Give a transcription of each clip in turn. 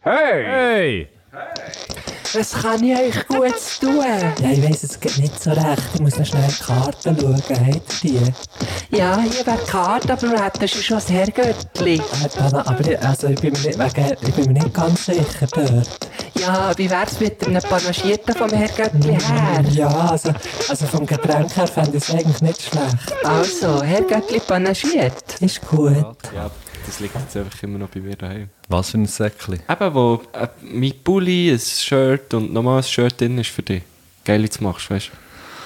Hey! Hey! Was kann ich euch Gutes tun? Ja, ich weiss, es geht nicht so recht. Ich muss noch schnell die Karten schauen. Habt ihr die? Ja, hier wäre die Karte, aber du hättest schon das Herrgöttli. Aber ich bin mir nicht ganz sicher dort. Ja, wie wär's mit einem Panagierten vom Herrgöttli her? Ja, also vom Getränk her fände ich es eigentlich nicht schlecht. Also, Herrgöttli panagiert. Ist gut. Ja, das liegt jetzt einfach immer noch bei mir daheim. Was für ein Säckchen? Eben, wo mein Pulli, ein Shirt und nochmal ein Shirt drin ist für dich. Geil, jetzt machst du, weißt du.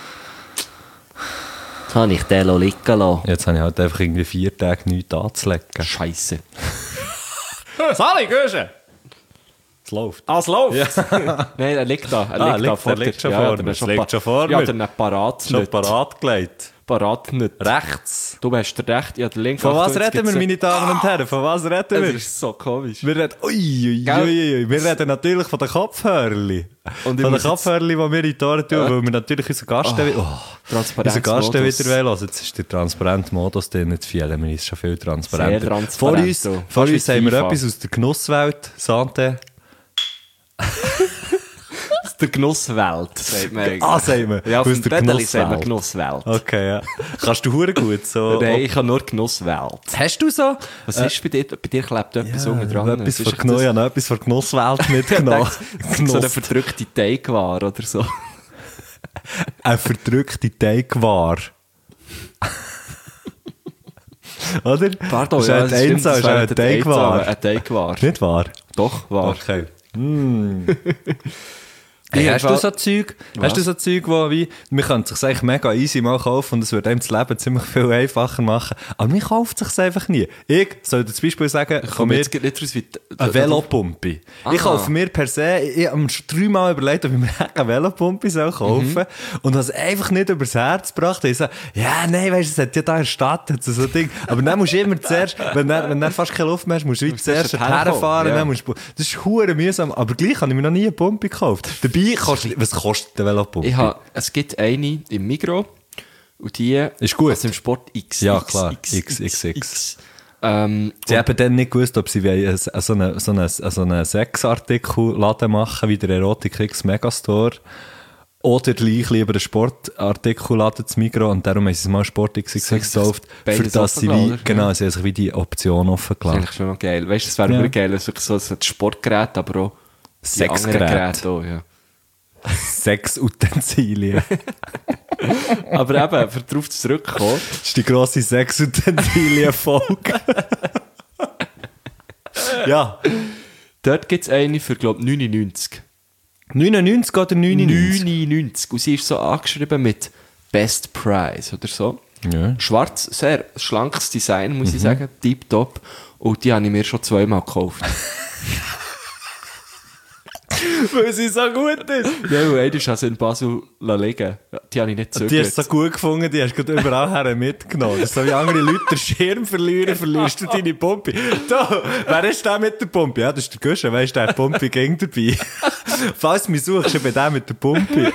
Jetzt habe ich den liegen lassen. Jetzt habe ich halt einfach irgendwie 4 Tage nichts anzulegen. Scheisse. Sali, Gösche! Es läuft. Ah, es läuft? Ja. Nein, er liegt da. Er liegt schon vor mir. Ja, der parat Schon nicht. parat gelegt. Parat nicht. Rechts. Du hast den rechts, ja, der links. Von was reden wir, meine Damen und Herren? Von was reden Das wir? ist so komisch. Wir reden, wir reden natürlich von den Kopfhörern. Von den Kopfhörern, die wir in die Ohren tun, weil wir natürlich unseren Gast wieder hören. Jetzt ist der Transparent-Modus drin, jetzt fühlen wir uns schon viel transparenter. Sehr transparent. Vor uns haben wir etwas aus der Genusswelt. Santé. Aus der Genusswelt, sagt man eigentlich. Ah, sagen wir. Ja, auf aus dem der Breteli sagt man Genusswelt. Okay, ja. Kannst du hure gut so... Nein, ich habe nur Genusswelt. Hast du so? Was ist bei dir? Bei dir klebt etwas unten dran. Etwas von ich habe noch etwas von der Genusswelt mitgenommen. So eine verdrückte Teigware oder so. Eine verdrückte Teigware. Oder? Pardon, das ist ein Einser, ist eine Teigware. Eine Teigware. Nicht wahr? Doch, wahr. Okay. Hey, hast du so Zeug, wo wie, man könnte es sich eigentlich mega easy mal kaufen und es würde einem das Leben ziemlich viel einfacher machen, aber man kauft es sich einfach nie. Ich soll zum Beispiel sagen, ich komme jetzt nicht raus wie... Eine Velopumpe. Ich kaufe mir per se, ich habe mir schon 3-mal überlegt, ob ich mir eine Velopumpe kaufen soll und habe es einfach nicht übers Herz gebracht. Ich sage, ja, nein, weißt du, es hat ja da in der Stadt so ein Ding. Aber dann musst du immer zuerst, wenn du fast keine Luft mehr hast, musst du zuerst herfahren. Ja. Das ist verdammt mühsam, aber gleich habe ich mir noch nie eine Pumpe gekauft. Dabei was kostet eine Velopumpe? Es gibt eine im Migros und die... Ist gut. Also im Sport X. Ja, klar. XXX. Sie haben dann nicht gewusst, ob sie so einen Sexartikel-Laden machen, wie der Erotik X Megastore, oder gleich lieber einen Sportartikel-Laden zu Migros, und darum haben sie es mal Sport XXX gekauft, für das sie wie, genau, sie haben sich wie die Option offen gelassen. Das ist eigentlich schon noch geil. Weißt du, es wäre wirklich geil, es ist wirklich so ein Sportgerät, aber auch Sexgerät. Auch, ja. Sexutensilien. Aber eben, für darauf zurückzukommen. Das ist die grosse Sexutensilien-Folge. Ja. Dort gibt es eine für, glaube ich, 99. 99 oder 99? 99. Und sie ist so angeschrieben mit Best Price oder so. Ja. Schwarz, sehr schlankes Design, muss ich sagen. Tipptopp. Und die habe ich mir schon 2-mal gekauft. Weil sie so gut ist. Ja, und eine ist also in Basel liegen. Die habe ich nicht zugehört. Die hast du so gut gefunden, die hast du überall her mitgenommen. Das ist so wie andere Leute den Schirm verlieren, verlierst du deine Pumpe. Da, wer ist der mit der Pumpe? Ja, das ist der Guschen, weisst du, der Pumpe ging dabei. Falls du mich suchst, bei dem mit der Pumpe.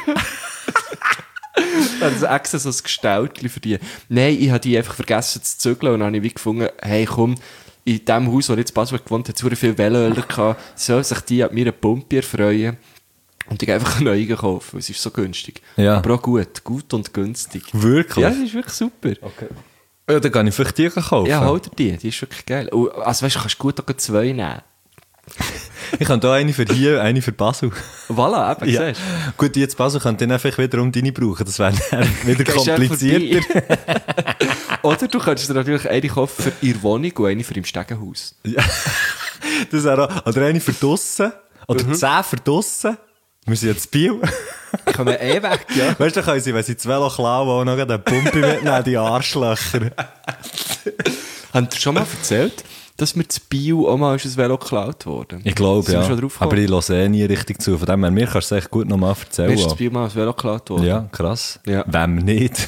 Also extra so ein Gestaltchen für die. Nein, ich habe die einfach vergessen zu zügeln und dann habe ich wie gefunden, hey komm, in dem Haus, wo ich jetzt Basel gewohnt habe, hat es viele Veloöler gehabt, soll sich die an meiner Pumpe erfreuen und ich einfach neu kaufen, weil es ist so günstig. Ja. Aber auch gut und günstig. Wirklich? Ja, das ist wirklich super. Okay. Ja, dann kann ich vielleicht die kaufen. Ja, hol dir die ist wirklich geil. Und, also weißt du, kannst gut auch 2 nehmen. Ich habe hier eine für hier, eine für Basel. Voilà, eben, Ja. siehst du. Gut, die jetzt Basel könnte dann einfach wiederum deine brauchen. Das wäre dann wieder komplizierter. Oder du könntest dir natürlich eine kaufen für ihre Wohnung und eine für im Stegenhaus. Ja. Das wäre auch, oder eine für draussen. Oder 10 für draussen. Wir sind jetzt Biel. Ich komme weg, ja. Weißt du, können sie, wenn sie das Velo klauen, auch noch eine Pumpe mitnehmen, die Arschlöcher. Haben dir schon mal erzählt, dass mir zu Bio auch mal ein Velo geklaut wurde? Ich glaube, Sind wir ja. schon drauf Aber gekommen? ich höre nie richtig zu. Von dem her, mir kannst du es echt gut nochmal erzählen. Mir ist zu Bio mal ein Velo geklaut worden. Ja, krass. Ja. Wem nicht?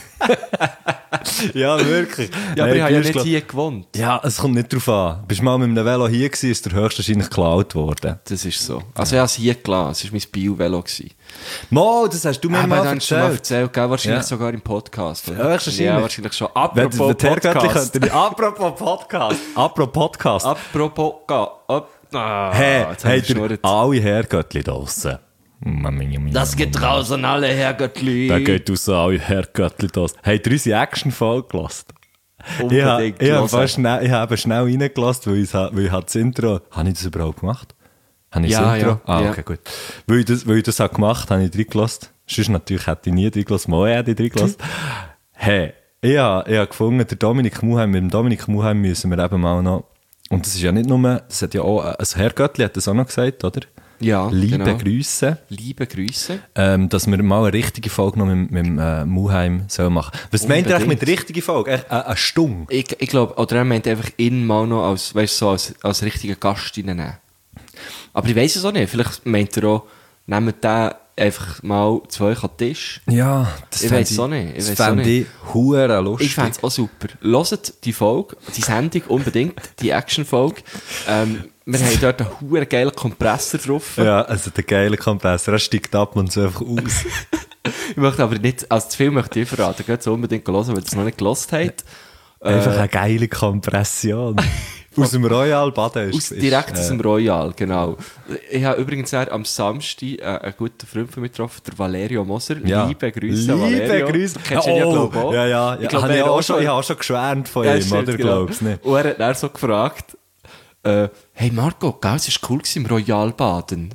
Ja, wirklich. Ja, aber ich habe ja nicht hier. hier gewohnt. Ja, es kommt nicht drauf an. Bist du mal mit einem Velo hier gewesen, ist der höchstwahrscheinlich geklaut worden. Das ist so. Also ich habe es hier gelassen. Es war mein Bio-Velo. Mo, das hast du mir mal dann schon mal erzählt. erzählt, gell? Wahrscheinlich Ja. sogar im Podcast. Oder? Ja, wahrscheinlich. Ja, wahrscheinlich schon. Wenn Apropos der Herrgöttli Podcast. könnte... Apropos Podcast. Apropos Podcast. Apropos Hey, jetzt hab ich habt ihr geschnurrt. alle Herrgöttli draussen? Das geht raus an alle Herrgöttli. Da geht raus alle Herrgöttli draussen. Habt ihr unsere Action-Folge gelassen? Unbedingt Ich hören. habe schnell reingelassen, weil ich das Intro... Habe ich das überhaupt gemacht? Habe ich Ja, das Intro? ja, ja. Okay, gut. Weil ich das habe gemacht habe, habe ich reingelassen. Sonst natürlich hätte ich nie reingelassen. Mal hätte ich reingelassen. Hey, ich habe gefunden, mit dem Dominik Muheim müssen wir eben mal noch... Und das ist ja nicht nur... Das hat ja auch... Ein Herrgöttli hat das auch noch gesagt, oder? Ja, Liebe genau. Grüße. Liebe Grüße. Dass wir mal eine richtige Folge noch mit Muheim sollen machen. Was meint ihr eigentlich mit richtiger Folge? Eine Stunde? Ich glaube, oder er meint einfach ihn mal noch als, weißt, so als richtigen Gast reinnehmen. Aber ich weiss es auch nicht. Vielleicht meint er auch, nehmt den einfach mal zu euch an den Tisch. Ja, das Ich weiss es auch nicht. Das fände ich hure lustig. Ich fände es auch super. Hört die Folge, die Sendung unbedingt, die Action-Folge. Wir haben dort einen hure geilen Kompressor drauf. Ja, also der geile Kompressor, er steigt ab und so einfach aus. Ich möchte aber nicht, also zu viel möchte ich verraten. Geht es unbedingt hören, weil ihr es noch nicht gehört habt. Einfach eine geile Kompression. Aus dem Royal Baden ist Direkt aus dem Royal, genau. Ich habe übrigens am Samstag einen guten Freund von mir getroffen, der Valerio Moser. Ja. Liebe Grüße, Valerio. Liebe Grüße. Kennst du ihn ja, glaube ich, auch. Ja. Ich glaube, Habe er ich habe auch schon geschwärmt von Ja, ihm, stimmt, oder? genau. Glaubst du nicht? Und er hat dann so gefragt, hey Marco, gell, es war cool gewesen im Royal Baden.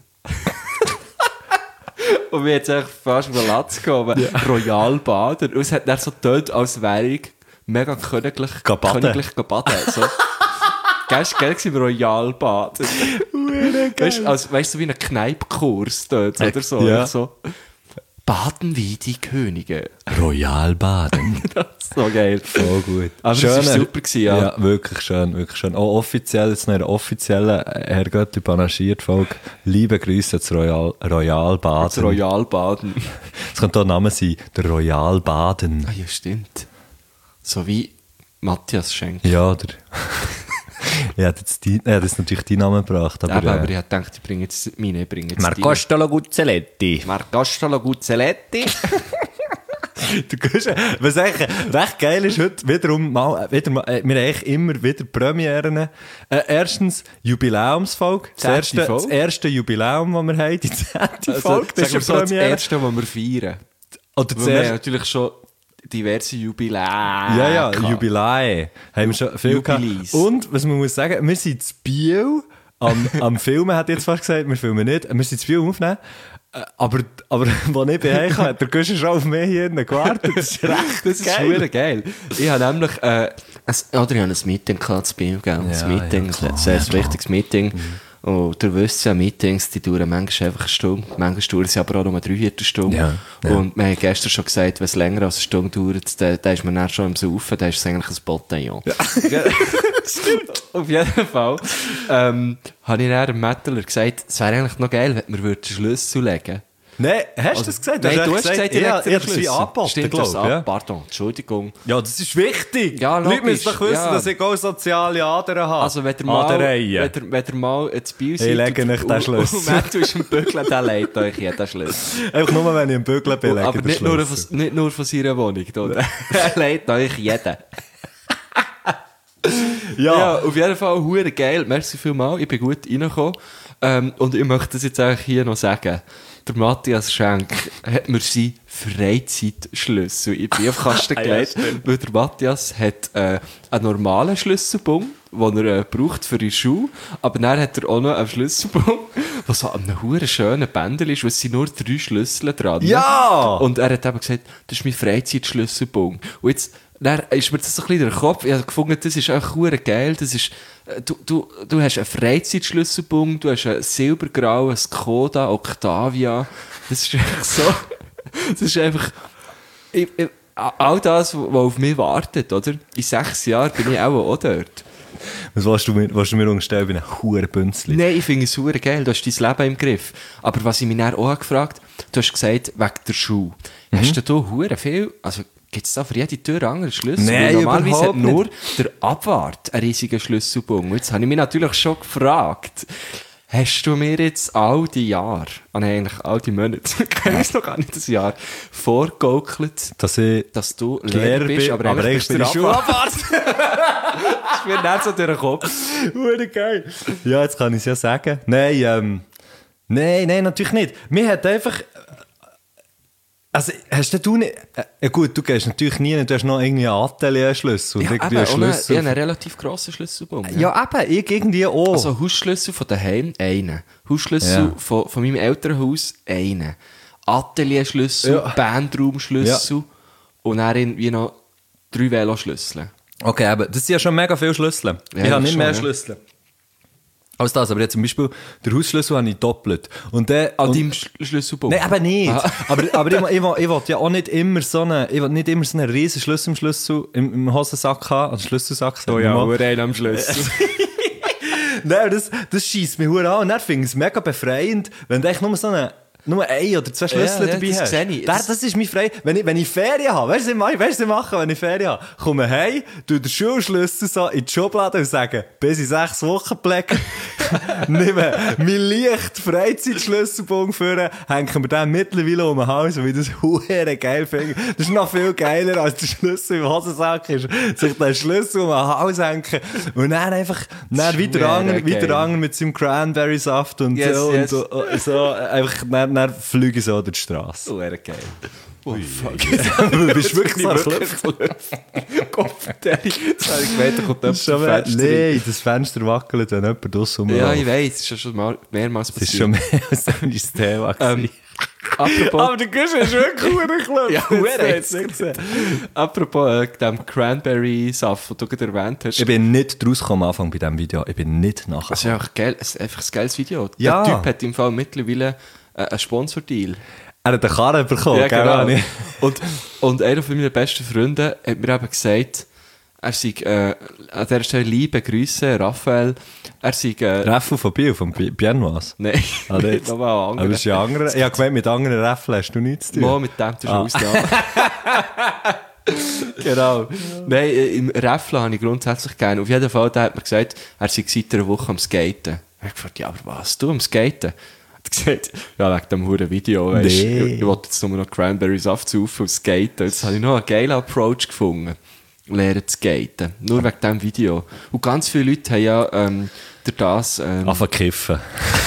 Und mir jetzt eigentlich fast über den Latz gekommen. Ja. Royal Baden. Und es hat dann so getönt, als wäre ich mega königlich gebaden. So. Gehst du geil im Royal Baden? Weißt du, wie ein Kneipkurs dort oder so? Ja. So. Baden wie die Könige. Royal Baden. Das ist so geil. Voll gut. Aber das war super gewesen, ja. Ja, wirklich schön, wirklich schön. Auch offiziell, jetzt noch eine offizielle Herrgöttli panaschiert Folge. Liebe Grüße zu Royal Baden. Das Royal Baden. Das könnte auch ein Name sein, der Royal Baden. Ah ja, stimmt. So wie Matthias Schenk. Ja, oder? Ich hätte jetzt natürlich deinen Namen gebracht. Aber Aber ich hätte gedacht, ich bringe jetzt meine. Marcostolo Guzzelletti. Marcostolo Guzzelletti. Was eigentlich recht geil ist, heute wiederum mal, wir haben eigentlich immer wieder Premieren. Erstens Jubiläumsfolge. Das erste Jubiläum, das wir haben, die 10. Folge. Das ist so das erste, was wir feiern. Oder das wir haben natürlich schon diverse Jubiläen. Ja, Jubiläe. Haben wir schon viel gehabt. Und, was man muss sagen, wir sind zu Biel am Filmen, hat jetzt fast gesagt, wir filmen nicht, wir sind zu Biel aufnehmen. Aber als ich bei Hause kam, hat der Guschen schon auf mich hier gewartet. Das ist recht geil. Ich habe nämlich ich habe ein Meeting gehabt, zu Biel, gell? Ja, ein Meeting, ein sehr wichtiges Meeting. Und ihr wisst ja, Meetings, die dauern manchmal einfach eine Stunde, manchmal dauern sie aber auch nur 3/4 Stunde. Ja. Und wir haben gestern schon gesagt, wenn es länger als eine Stunde dauert, dann ist man dann schon am Saufen, dann ist es eigentlich ein Bataillon. Ja. Auf jeden Fall habe ich dann dem Metaler gesagt, es wäre eigentlich noch geil, wenn wir den Schlüssel legen. Nein, hast du das gesagt? Nein, du hast gesagt, ich habe das wie angeboten, glaube ich. Pardon, Entschuldigung. Ja, das ist wichtig. Ja, Leute müssen logisch, doch wissen, ja. dass ich auch soziale Adern habe. Also, wenn ihr mal ins Biel seid... Ich lege euch den Schlüssel. Und Matthew ist im Bügeln, dann legt euch jeden Schlüssel. Einfach nur, wenn ich im Bügeln bin, lege Aber ich den Schlüssel. nicht nur von seiner Wohnung, oder? Er legt euch jeden. Ja, auf jeden Fall hure geil. Merci vielmals, ich bin gut reingekommen. Und ich möchte das jetzt eigentlich hier noch sagen. Der Matthias Schenk hat mir seinen Freizeitschlüssel in den Briefkasten gelegt, weil der Matthias hat einen normalen Schlüsselbund, den er braucht für die Schuhe, aber dann hat er auch noch einen Schlüsselbund, der so an einem huren schönen Bändel ist, wo es sind nur 3 Schlüssel dran. Ja! Und er hat eben gesagt, das ist mein Freizeitschlüsselbund. Und jetzt dann ist mir das so ein bisschen in den Kopf. Ich habe gefunden, das ist auch hure geil. Das ist, du hast einen Freizeitschlüsselbund, du hast einen silbergrauen Skoda Octavia. Das ist einfach so. Das ist einfach. All das, was auf mich wartet, oder? In 6 Jahren bin ich auch dort. Was willst du mir unterstellen bei einem Hurenbünzli? Nein, ich finde es super geil, du hast dein Leben im Griff. Aber was ich mich dann auch gefragt habe, du hast gesagt, wegen der Schuhe. Hast du da hure viel, also gibt es da für jede Tür einen anderen Schlüssel? Nein, normalerweise hat überhaupt nur der Abwart einen riesigen Schlüsselbund. Jetzt habe ich mich natürlich schon gefragt, hast du mir jetzt all die Jahre, eigentlich all die Monate, ich weiß noch gar nicht das Jahr, vorgegaukelt, dass du Lehrer bist, aber eigentlich bist du der Abwart. Das mir nicht so durch den Kopf. Hure geil. Ja, jetzt kann ich es ja sagen. Nein, natürlich nicht. Mir hat einfach... Also, hast du nicht... gut, du gehst natürlich nie, du hast noch irgendwie einen Atelier-Schlüssel. Ja, irgendwie eben, einen Schlüssel. ich habe einen relativ grossen Schlüsselbaum. Ja, eben, ich irgendwie auch. Also Hausschlüssel von daheim, einen. Hausschlüssel von meinem Elternhaus, einen. Atelierschlüssel, Ja. Bandraumschlüssel und dann irgendwie noch 3 Veloschlüssel. Okay, aber das sind ja schon mega viele Schlüssel. Ja, ich habe nicht schon, mehr ja. Schlüssel als das, aber jetzt zum Beispiel, der Hausschlüssel habe ich doppelt. Und der... An und- deinem Schlüsselbaum? Nein, eben nicht. Aber ich will ja auch nicht immer so einen riesen Schlüssel im Hosensack haben, also Schlüsselsack. Oh ja, nur einen am Schlüssel. Nein, das scheisst mich hure an. Und dann finde ich es mega befreiend, wenn du echt nur ein oder zwei Schlüssel Ja, dabei das hast. sehe ich. Das ist mein frei. Wenn ich Ferien habe, weißt du, was ich mache, wenn ich Ferien habe? Komme heim, tue den Schulschlüssel so in die Schublade und sage, bis in 6 Wochen pflegen, nehme mein leicht Freizeitschlüsselbogen führen, hängen wir den mittlerweile um den Hals, weil ich das hure geil finde. Das ist noch viel geiler, als der Schlüssel im Hosensack ist. Sich den Schlüssel um den Hals hängen und dann einfach weiter angeln mit seinem Cranberry-Saft und Yes, so. yes. Und so einfach dann fliege ich so durch die Straße. Oh, geil. Oh, fuck. Du bist wirklich so ein Klopf. Kopf, das habe ich gemeint, da kommt jemand zum Fenster. Nein, das Fenster wackelt, wenn jemand draussen rumläuft. Ja, ich weiss, das ist schon mal mehrmals Das ist passiert. schon mehr als ein Thema gewesen. Apropos... Aber der Gusch ist wirklich ein Klopf. Ja, apropos dem Cranberry-Saft, den du gerade erwähnt hast. Ich bin nicht rausgekommen am Anfang bei diesem Video. Ich bin nicht nachher. Das ist einfach geil, es ist einfach ein geiles Video. Ja. Der Typ hat im Fall mittlerweile einen Sponsordeal. Er hat den Karren bekommen, Ja, gell, genau. Ani? Und einer von meinen besten Freunden hat mir eben gesagt, er sei, an dieser Stelle liebe Grüße, Raphael, er sei, Raffel von Biel, von Biennois. nein, Ah, nicht nochmal Aber andere. das ist ja andere. Ich habe gemeint, mit anderen Raffel hast du nichts zu tun. Mal mit dem du schon ausgenommen. Genau. Nein, im Räffle habe ich grundsätzlich gerne. Auf jeden Fall, der hat mir gesagt, er sei seit einer Woche am Skaten. Ich habe gefragt, ja, aber was, du am Skaten? Er hat gesagt, ja, wegen dem huren Video, weißt du, Nee. ich wollte jetzt nur noch Cranberry Saft saufen und skaten. Jetzt habe ich noch einen geilen Approach gefunden. Lernen zu skaten. Nur wegen diesem Video. Und ganz viele Leute haben ja durch das... Anfangen kiffen.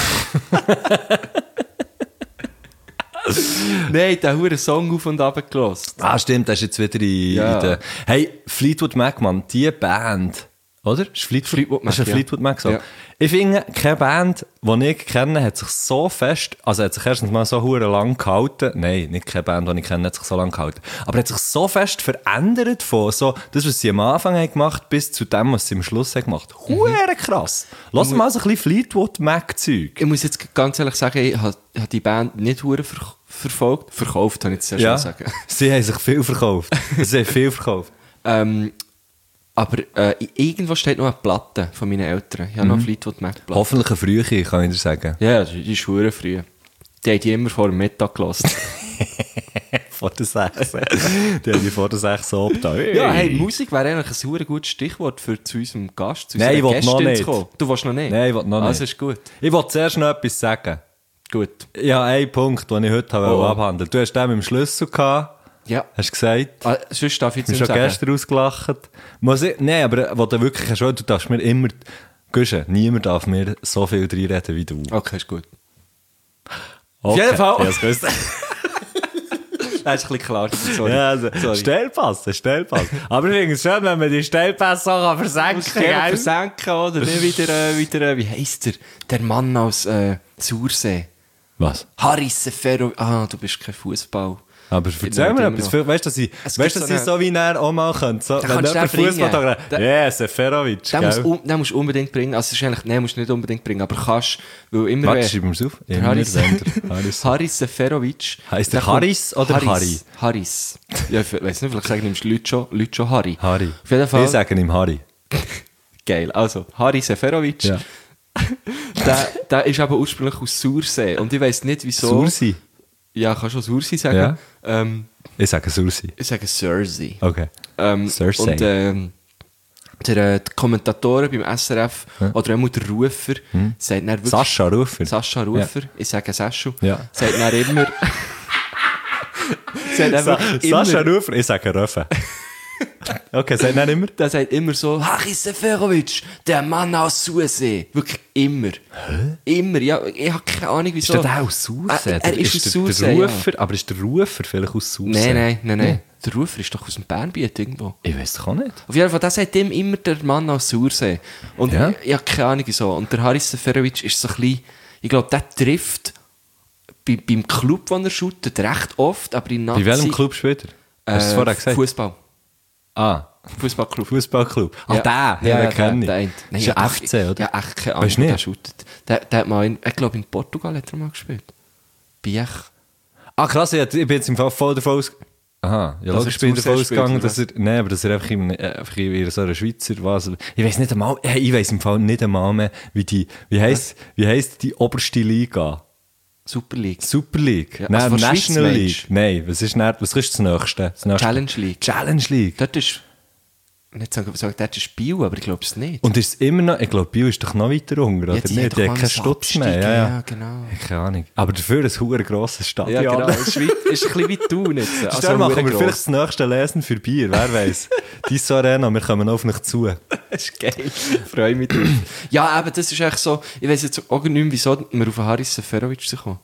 Nein, den huren Song auf und runter gelassen. Ah, stimmt, das ist jetzt wieder in der... Hey, Fleetwood Mac, Mann, die Band, oder? Ist Fleetwood Mac, ist ein ja. Fleetwood Mac so? Ja. Ich finde, keine Band, die ich kenne, hat sich so fest, also hat sich erstens mal so hure lang gehalten, nein, nicht keine Band, die ich kenne, hat sich so lang gehalten, aber hat sich so fest verändert von so, das, was sie am Anfang haben gemacht, bis zu dem, was sie am Schluss haben gemacht. Hure krass. Lass mal so ein bisschen Fleetwood Mac-Zeug. Ich muss jetzt ganz ehrlich sagen, ich habe die Band nicht hure verfolgt. Verkauft, habe ich jetzt sehr schön sagen. Sie haben sich viel verkauft. Sie haben viel verkauft. Aber irgendwo steht noch eine Platte von meinen Eltern. Ich habe noch eine Fleetwood Mac Platte. Hoffentlich eine frühe, kann ich dir sagen. Ja, die ist verdammt früh. Die haben die immer vor dem Mittag gelassen. Vor der 6. Die haben die vor der 6 so abgetan. Ja, hey, Musik wäre eigentlich ein sehr gutes Stichwort für zu unserem Gast, zu Nein, ich unserer will noch Gästin nicht. zu kommen. Du willst noch nicht? Nein, ich will noch nicht. Also ist gut. Ich wollte zuerst noch etwas sagen. Gut. Ja, ein Punkt, den ich heute abhandeln. Du hast den mit dem Schlüssel gehabt, Ja. hast du gesagt. Sonst darf ich Du jetzt hast nicht schon sagen. gestern ausgelacht. Nein, aber wo du wirklich hast, du darfst mir immer... Guschen, niemand darf mir so viel reinreden wie du. Okay, ist gut. Okay. jeden Fall. Ja, das gewusst. Das ist ein bisschen klar. Sorry. Ja, also, Sorry. Stellpass. Aber ich finde es schön, wenn man die Stellpässe auch versenken kann. Gerne gell? versenken, oder? Nicht wieder, wie heisst der? Der Mann aus Sursee. Was? Haris Seferovic. Ah, du bist kein Fußball. Aber erzähl mir immer etwas. noch. Weißt du, dass ich, Es weißt, gibt dass so ich eine- so wie er auch mal könnte? So, wenn kannst du jemand den Fußball bringen. sagt, ja, Seferovic. gell? Den musst du unbedingt bringen. Also, es ist eigentlich, nein, musst du nicht unbedingt bringen, aber kannst, weil immer Warte, schreiben wir es auf. Der Haris, Haris. Haris Seferovic. Heisst der kommt- Haris oder Harry? Haris. Ja, ich weiss nicht, vielleicht sagen nimmst du Leute schon Harry. Harry. Auf jeden Fall. Ich sage ihm Harry. Geil. Also, Haris Seferovic. Ja. Der ist aber ursprünglich aus Sursee. Und ich weiss nicht, wieso. Sursi. Ja, kannst du Sursi sagen. Ja. Ich sage Sursi. Ich sage Sursey. Okay. Cersei. Und die Kommentatoren beim SRF oder auch der Rufer sagt dann wirklich... Sascha Rufer. Sascha Rufer, ich sage Sascha, Ja. sagt dann immer... sagt dann wirklich immer Sascha Rufer, ich sage Röfe. Okay, sagt er immer? Der sagt immer so, Haris Seferovic, der Mann aus Sursee. Wirklich immer. Immer, ja. Ich habe keine Ahnung, wieso. Ist der aus Sursee? Er ist aus der Sursee, Rufer, aber ist der Rufer vielleicht aus Sursee? Nein. Der Rufer ist doch aus dem Bernbiet irgendwo. Ich weiss doch auch nicht. Auf jeden Fall, der sagt ihm immer der Mann aus Sursee. Und Ja. ich habe keine Ahnung, wieso. Und der Haris Seferovic ist so ein bisschen, ich glaube, der trifft beim Club, wo er shootet, recht oft, aber in Nazi... Bei welchem Club spielt er? Hast du es vorher gesagt? Fußball. Ah, Fußballclub. Fußballclub. Ah, Ja, den kenne ich. der eine. Das ist ja aber FC, oder? Ja, echt keine Ahnung, Weißt du wo der nicht? shootet. Der hat mal, ich glaube, in Portugal hat er mal gespielt. Biech. Ah, krass, ich bin jetzt im Fall voll davon aus... Aha, ja, Dass logisch, er bin ich zu davon sehr spielt, ausgegangen, oder dass er... Nein, aber dass er einfach in so einer Schweizer... Was, ich weiss nicht einmal... Ich weiss im Fall nicht einmal mehr, wie heisst die oberste Liga? Super League. Super League? Ja, Nein, also von der Schweiz National meinst League. Nein, was ist das Nächste? Challenge League. Challenge League. Dort ist... Nicht sagen, dort ist Bio, aber ich glaube es nicht. Und ist es immer noch... Ich glaube, Bio ist doch noch weiter unten, oder Ja, die nicht? haben Die doch hat mal keinen so Stutz mehr. Abstieg, Ja, ja, genau. Keine Ahnung. Aber dafür ein verdammt grosses Stadion. Ja, genau. Es ist ein bisschen wie du jetzt. Stell machen wir gross. vielleicht das nächste Lesen für Bier, wer weiß. Diese Arena, wir kommen auf dich zu. Das ist geil. Ich freue mich drauf. Ja, aber das ist echt so... Ich weiss jetzt auch nicht mehr, wieso wir auf Haris Seferovic sind gekommen.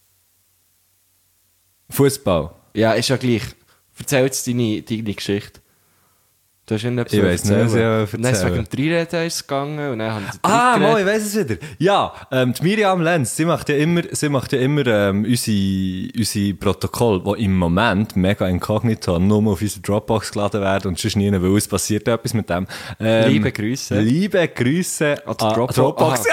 Fußball. Ja, ist ja gleich. Erzähl jetzt deine Geschichte. Du hast irgendetwas Ich weiss nicht, was ich erzählen. Dann ist es wegen dem Dreireden gegangen und dann haben sie Mal, ich weiss es wieder. Ja, die Miriam Lenz, sie macht ja immer unsere Protokolle, die im Moment mega inkognito nur auf unsere Dropbox geladen werden und sonst nie, weil es passiert etwas mit dem. Liebe Grüße. Liebe Grüße An an Dropbox. Dropbox.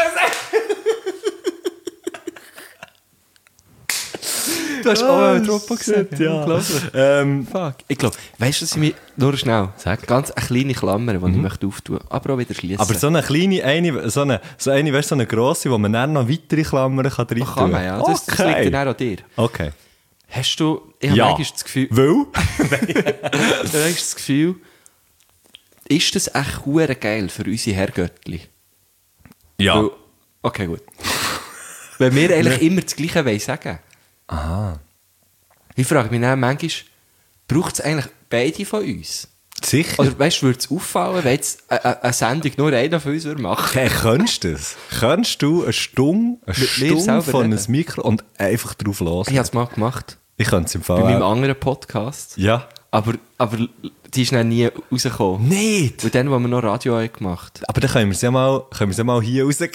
Du hast auch eine Dropbox gesagt, ja. Unglaublich. Fuck. Ich glaube, weißt du, was ich mir... Nur schnell. Sag. Ganz eine kleine Klammer, die ich möchte auftun. Aber auch wieder schließen. Aber so eine kleine, so eine, weißt, so eine grosse, wo man dann noch weitere Klammern kann rein tun kann man, ja. Das liegt dann auch an dir. Okay. Hast du... Ich habe Ja. manchmal das Gefühl... Weil? Du hast das Gefühl... Ist das echt hure geil für unsere Herrgöttli? Ja. Weil, okay, gut. Wenn wir eigentlich immer das Gleiche wollen sagen. Aha. Ich frage mich dann manchmal, braucht es eigentlich beide von uns? Sicher. Oder weißt du, würde es auffallen, wenn jetzt eine Sendung nur einer von uns machen Hey, könntest du das? Könntest du eine Stunde selber von einem reden? Mikro und einfach drauf los? Ich habe es mal gemacht. Ich könnte es im Fall Bei meinem auch. anderen Podcast. Ja. Aber die ist dann nie rausgekommen. Nicht! Und dann, wo wir noch Radio haben gemacht. Aber dann können wir es ja mal hier rausgeben.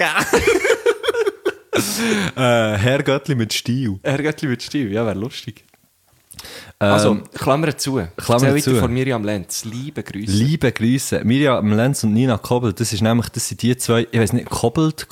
Herrgöttli mit Stil. Herrgöttli mit Stil, ja, wäre lustig. Also, Klammer zu. Klammer Erzähl zu. weiter von Miriam Lenz. Liebe Grüße. Liebe Grüße. Miriam Lenz und Nina Kobel, das sind die zwei, ich weiss nicht, Kobelt.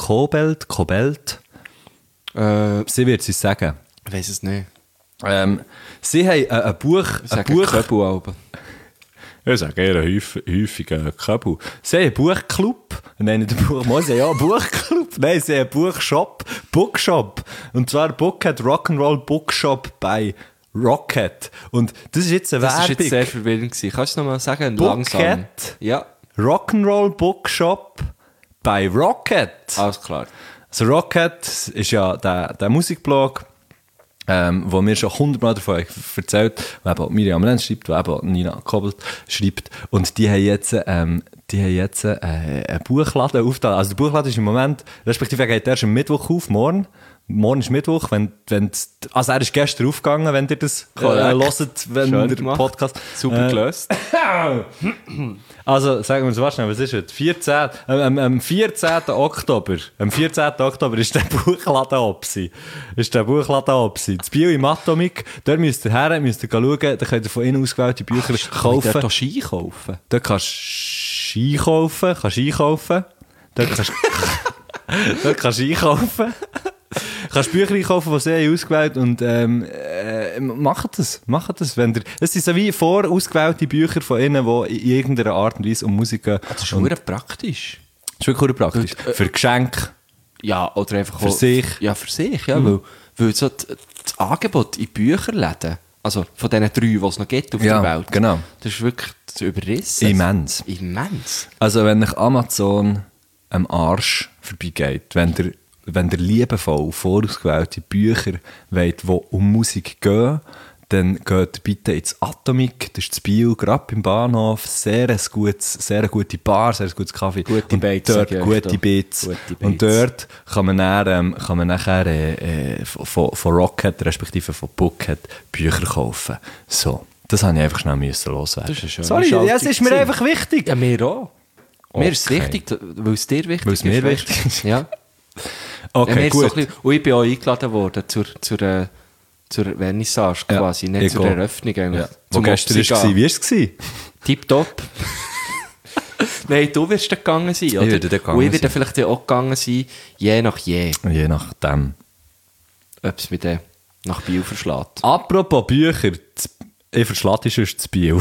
Sie wird es sagen. Ich weiss es nicht. Sie haben ein Buch... Ich sage Köbel-Alben. Ich sage eher häufig Köbel. Sie haben einen Buchclub. Nein, nicht einen Buch... Sie haben ja einen Buchclub. Nein, sie haben einen Bookshop. Und zwar Bookhead Rock'n'Roll Bookshop bei Rocket. Und das ist jetzt eine Das war Werbung. jetzt sehr verwirrend gewesen. Kannst du es nochmal sagen? Langsam. Bookhead Ja, Rock'n'Roll Bookshop bei Rocket. alles klar. Also Rocket ist ja der Musikblog, wo mir schon 100-mal davon erzählt, wo eben auch Miriam Lenz schreibt, wo eben auch Nina Kobelt schreibt. Und die haben jetzt einen Buchladen aufgetan. Also der Buchladen ist im Moment, respektive er geht erst am Mittwoch auf, morgen. Morgen ist Mittwoch, also er ist gestern aufgegangen, wenn ihr das hört, wenn Schön der gemacht. Podcast... Super gelöst. Also, sagen wir es schnell, was ist es? Am 14. Oktober ist der Buchladen absi. Das Bio im Atomic, da müsst ihr her, schauen, da könnt ihr von innen ausgewählte Bücher kaufen. Kann ich Ski kaufen? Da kannst du Ski kaufen, Da kannst du einkaufen. Kannst Bücher einkaufen, die sie ausgewählt und macht das. Es sind so wie vorausgewählte Bücher von ihnen, die in irgendeiner Art und Weise um Musik gehen. Das ist sehr praktisch. Das ist wirklich praktisch. Für Geschenke. Ja, oder einfach Für sich. Ja, für sich, ja. Weil so das Angebot in Bücherläden, also von diesen 3, die es noch gibt auf Ja, der Welt, genau. das ist wirklich überrissen. Immens. Also wenn euch Amazon am Arsch vorbeigeht, wenn der liebevoll vorausgewählte Bücher wollt, die um Musik gehen, dann geht bitte ins Atomic, das ist das Biel, gerade beim Bahnhof, sehr gute Bar, sehr gutes Kaffee. Gute Beiz, dort sag ich gute euch Beiz. Gute Und dort kann man nachher von Rocket, respektive von Bookhead, Bücher kaufen. So, das habe ich einfach schnell loswerden. Das ist eine schöne Sorry, Schaltung ja, es ist mir gewesen. einfach wichtig. Ja, mir auch. Mir ist es Okay. wichtig, weil es dir wichtig Weil es mir weißt du? wichtig ist. Ja. Okay, Ja, mir ist so gut. ein bisschen, und ich bin auch eingeladen worden zur Vernissage Ja, quasi, nicht ich zur auch. Eröffnung eigentlich. Ja. Wo Zum gestern Opsi war, gehen. wie war es? Tipptopp. Nein, du wirst dann gegangen sein, oder? werde dann gegangen Und ich werde sein. vielleicht auch gegangen sein, je nach Je nachdem. ob es mich dann nach Biel verschlägt. Apropos Bücher, ich verschlage sonst das Biel.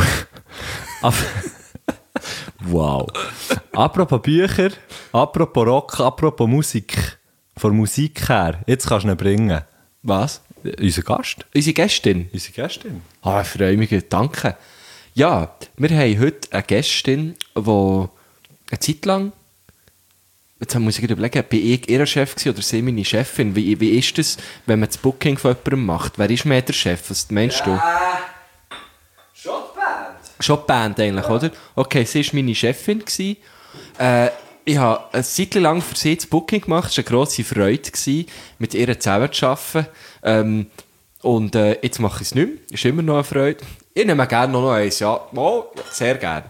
Wow. Apropos Bücher, apropos Rock, apropos Musik. Von Musik her, jetzt kannst du ihn bringen. Was? Unser Gast. Unsere Gästin? Unsere Gästin. Ah, ich freue mich, danke. Ja, wir haben heute eine Gästin, die eine Zeit lang, jetzt muss ich überlegen, bin ich ihr Chef gewesen oder sie meine Chefin? Wie ist das, wenn man das Booking von jemandem macht? Wer ist mehr der Chef? Was meinst du? Schon die Band. Schon die Band eigentlich, oder? Okay, sie war meine Chefin gewesen. Ich habe eine Zeit lang für sie das Booking gemacht. Es war eine grosse Freude, mit ihr zusammenzuarbeiten. Und jetzt mache ich es nicht mehr. Ist immer noch eine Freude. Ich nehme gerne noch eins, ja. Oh, sehr gerne.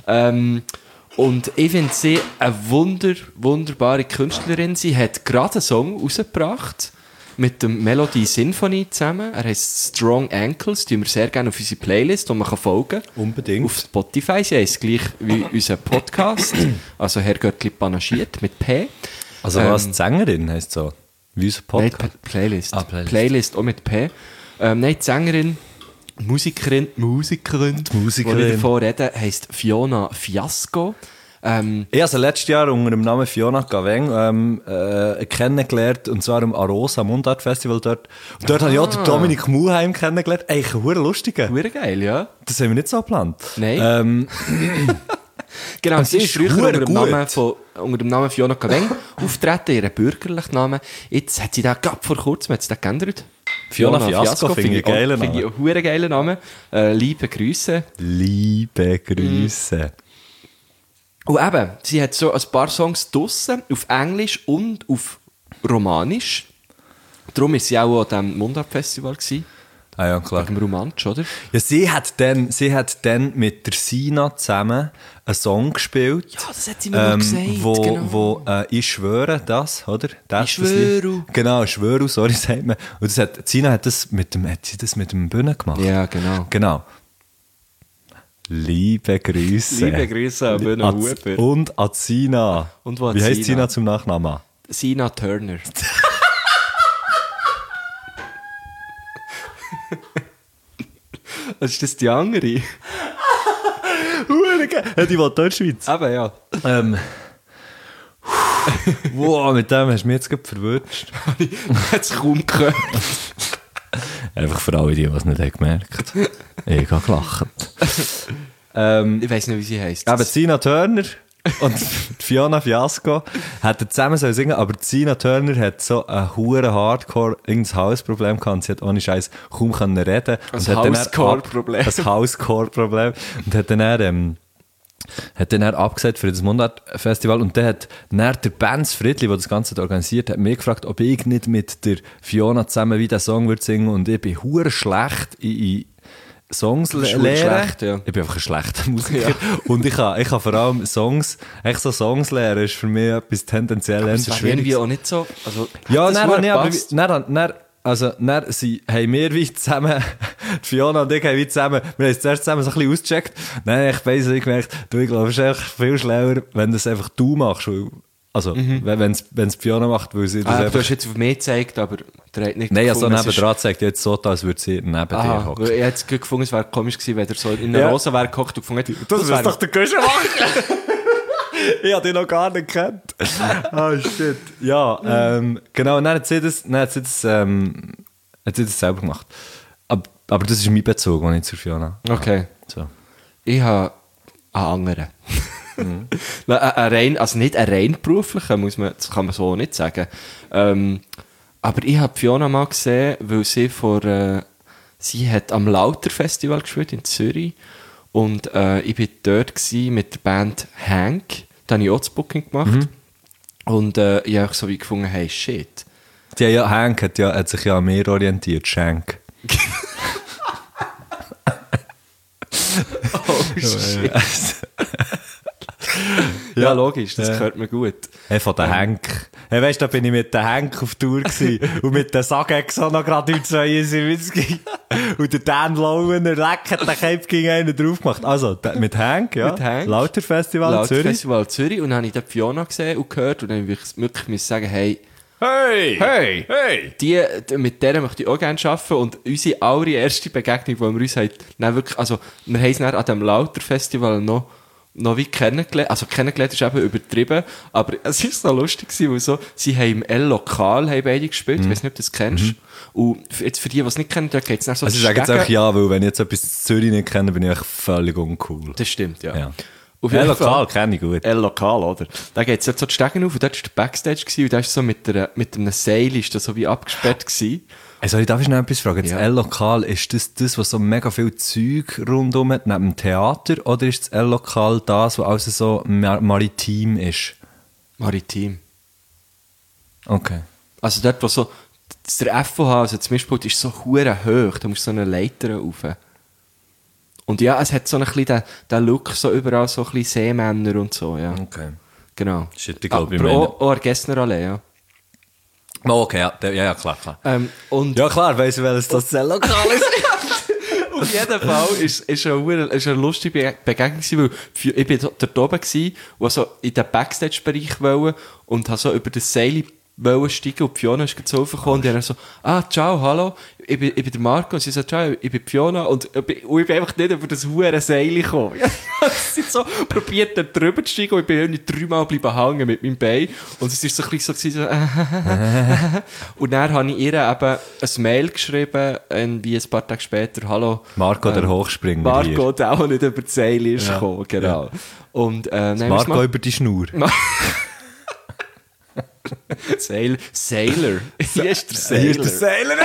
Und ich finde sie eine wunderbare Künstlerin. Sie hat gerade einen Song rausgebracht mit dem Melody Symphony zusammen. Er heisst Strong Ankles. Die tun wir sehr gerne auf unsere Playlist, wo man folgen kann. Unbedingt. Auf Spotify. Sie heisst gleich wie unser Podcast. Also Herr Göttli panaschiert mit P. Also was, die Sängerin heisst so? Wie unser Nein, Podcast? Playlist. Ah, Playlist. Playlist auch mit P. Nein, die Sängerin, Musikerin, die ich davon rede, heisst Fiona Fiasco. Ich habe sie letztes Jahr unter dem Namen Fiona Gaveng kennengelernt, und zwar am Arosa Mundart Festival dort. Und dort habe ich auch den Dominik Muheim kennengelernt. Eigentlich ein verdammt lustiger. Hure geil, ja. Das haben wir nicht so geplant. Nein. Genau, Und sie sie ist ist früher verdammt unter dem Namen Fiona Gaveng auftreten, ihren bürgerlichen Namen. Jetzt hat sie den gerade vor kurzem geändert. Fiona Fiasco finde ich einen geilen Finde ich Namen. einen verdammt geilen Namen. Liebe Grüße. Liebe Grüße. Und eben, sie hat so ein paar Songs draussen, auf Englisch und auf Romanisch. Darum war sie auch an diesem Mundart-Festival gewesen, Ah ja, klar. wegen dem Romansch, oder? Ja, sie hat dann mit der Sina zusammen einen Song gespielt. Ja, das hat sie mir noch gesagt, wo «Ich schwöre» das, oder? Das, «Ich das Lied. schwöre». Genau, «Ich schwöre», sorry, sagt man. Und Sina hat sie das mit dem Bühnen gemacht. Ja, genau. Genau. Liebe Grüße. Liebe Grüße an Bühne Huber. Und an Sina. Und wo hat Wie heisst Sina? Sina zum Nachnamen? Sina Turner. Was ist das die andere? Ja, die wohnt in der Schweiz. Eben, ja. Wow, mit dem hast du mich jetzt gerade verwirrt. Ich hätte es kaum gehört. Einfach für alle, die es nicht haben gemerkt. Ich habe gelacht. Ich weiss nicht, wie sie heisst. Eben Sina Turner und Fiona Fiasco hätten zusammen sollen singen, aber Sina Turner hat so ein hure Hardcore irgendein Hausproblem gehabt und sie hat ohne Scheiß kaum können reden. Ein Und hat dann Hauscore-Problem. Ein Hauscore-Problem. Und hat dann abgesagt für das Mundart-Festival, und dann hat dann der Benz Friedli, der das Ganze organisiert hat, mich gefragt, ob ich nicht mit der Fiona zusammen wie den Song würde singen, und ich bin hure schlecht in Songs bist lernen. schlecht, ja. Ich bin einfach ein schlechter Musiker. Und ich kann vor allem Songs lernen, ist für mich etwas tendenziell Das ist irgendwie auch nicht so. Also, ja, das dann hat habe ich aber, gepasst. dann haben wir wie zusammen, die Fiona und ich haben wie zusammen, wir haben es zuerst zusammen so ein bisschen ausgecheckt. Dann habe ich basically gemerkt, ich glaube, es ist echt viel schlauer, wenn das einfach du machst. Also, wenn es Fiona macht, weil sie das Du einfach... hast jetzt auf mich gezeigt, aber der hat nicht Nein, also gefunden, es ist- nebendran zeigt jetzt so, als würde sie neben dir Aha, hocken. weil ich hätte es gefunden, es wäre komisch gewesen, wenn er so in einer Ja. Rosa wäre gehockt und gefunden hätte, Das wäre- ist doch der Guschen machen! Ich habe dich noch gar nicht gekannt. Ah, shit. Ja, genau, und dann hat sie das selber gemacht. Aber das ist mein Bezug, den ich zur Fiona Okay. so. Ich habe einen anderen. Also nicht einen rein beruflichen, das kann man so nicht sagen. Aber ich habe Fiona mal gesehen, weil sie Sie hat am Lauter-Festival gespielt in Zürich und ich war dort mit der Band Hank. Da habe ich auch das Booking gemacht. Und ich habe so wie gefunden, hey, shit. Hank hat sich ja an mir orientiert, Schenk. Oh, shit. Ja, logisch, das gehört mir gut. Hey, von den Henk. Hey, weißt du, da bin ich mit den Henk auf Tour gewesen. Und mit den Sagex auch noch gerade in 72. Und der Dan Lowen, der Leck hat den Cape gegen einen drauf gemacht. Also, mit Henk, ja. Mit Hank. Lauter Festival Zürich. Festival Zürich. Und dann habe ich dort Fiona gesehen und gehört. Und dann habe ich wirklich sagen, hey, mit der möchte ich auch gerne arbeiten. Und unsere allererste Begegnung, die wir uns haben, dann wirklich, also, wir haben es dann an diesem Lauter-Festival noch wie kennengelernt. Also, kennengelernt ist eben übertrieben. Aber es war so lustig gewesen, weil so, sie haben im L-Lokal beide gespielt. Ich weiß nicht, ob du das kennst. Und jetzt für die, die es nicht kennen, da geht es nach so Also, ich sage jetzt einfach ja, weil wenn ich jetzt etwas in Zürich nicht kenne, bin ich echt völlig uncool. Das stimmt, ja. L-Lokal kenne ich gut. L-Lokal, oder? Da geht es jetzt so die Stegen auf und dort war der Backstage gewesen, und da ist so mit einem Seil ist das so wie abgesperrt gewesen. Also, darf ich noch etwas fragen? Das Ja. L-Lokal, ist das, was so mega viel Zeug rundum hat, neben dem Theater? Oder ist das L-Lokal das, was also so maritim ist? Maritim. Okay. Also dort, wo so, der FOH, also das Mischpult, ist so hure hoch, da musst du so eine Leiter rauf. Und ja, es hat so ein bisschen den Look, so überall so ein bisschen Seemänner und so, ja. Okay. Genau. Shit, ich glaube, ich Aber meine... auch Gessnerallee, ja. Oh, okay, ja, klar. Und Ja, klar, weiss ich, welches das L-Lokal ist. auf jeden Fall ist eine lustige Begegnung gewesen, weil ich bin dort oben gewesen, und so in den Backstage-Bereich wollte und habe so über das Seil steigen und Fiona ist so raufgekommen und ich habe so, ciao, hallo, ich bin der Marco und sie sagt, ciao, ich bin Fiona und ich bin einfach nicht über das hure Seil gekommen. Sie hat so probiert, da drüber zu steigen und ich bin irgendwie 3-mal bleiben hängen mit meinem Bein und es ist so ein bisschen so und dann habe ich ihr eben ein Mail geschrieben, wie ein paar Tage später, hallo. Marco, der Hochspringer Marco, der auch nicht über das Seil ist gekommen, genau. Ja. Und, Marco über die Schnur. Sailor. Hier ist der Sailor. Hier ist der Sailor.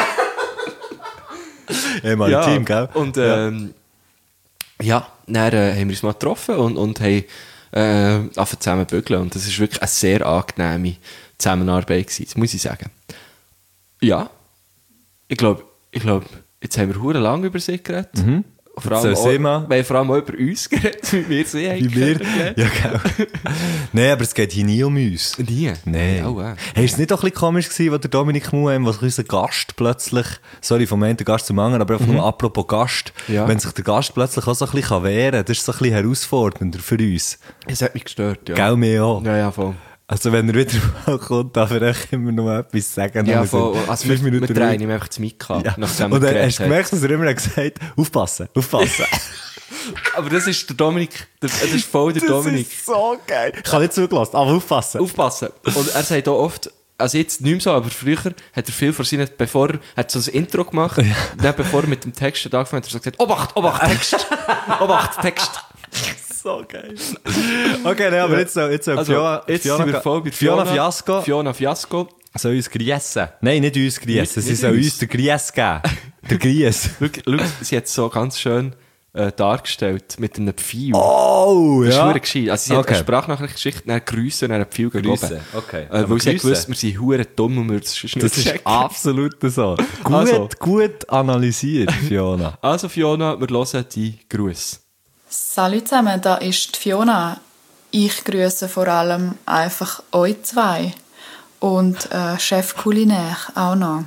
Maritim, gell? Und dann haben wir uns mal getroffen und haben angefangen zusammen zu bügeln. Und das war wirklich eine sehr angenehme Zusammenarbeit gewesen, das muss ich sagen. Ja, ich glaube, jetzt haben wir verdammt lange über sie geredet. Vor allem wir haben vor allem auch über uns geredet, wie wir sie haben. Wie wir? Ja, genau. Nein, aber es geht hier nie um uns. Nie? Nein. Oh, Hey, ist es nicht auch ein bisschen komisch gewesen, als der Dominik Muheim, was unser Gast plötzlich, sorry, vom einen Gast zum anderen, aber einfach nur apropos Gast, wenn sich der Gast plötzlich auch so ein bisschen wehren kann, das ist so ein bisschen herausfordernder für uns. Es hat mich gestört, ja. Gell, mir auch. Ja, voll. Also wenn er wieder mal kommt, darf er echt immer noch etwas sagen. Ja, voll. Also 5 Minuten wir drehen ihm einfach das Mic an. Ja. Nachdem Und dann er hast du gemerkt, dass er immer gesagt hat, aufpassen. Aber das ist der Dominik, das ist voll der Dominik. Das ist so geil. Ich habe nicht zugelassen, aber aufpassen. Aufpassen. Und er sagt auch oft, also jetzt nicht mehr so, aber früher hat er viel vor seinen, bevor er hat so ein Intro gemacht, dann bevor er mit dem Text angefangen hat, er so gesagt, Obacht, Text, Obacht, Text. So geil. Okay, nein, aber jetzt so Jetzt sind wir voll bei Fiona Fiasco. Fiona Fiasco. Soll uns griessen? Nein, nicht uns griessen. Sie soll uns den Gries geben. Der Gries. Schau, sie hat es so ganz schön dargestellt mit einem Pfeil. Oh, Das ist ja. verdammt gescheit. Also sie hat eine Sprachnachrichtgeschichte, dann Grüße und dann einen Pfeil gegeben. Okay. Weil sie hat gewusst, wir sind verdammt dumm und wir das nicht Das ist checken. absolut so. Gut analysiert, Fiona. Also Fiona, wir hören die Grüße. Salut zusammen, da ist die Fiona. Ich grüße vor allem einfach euch zwei und Chef Kulinär auch noch.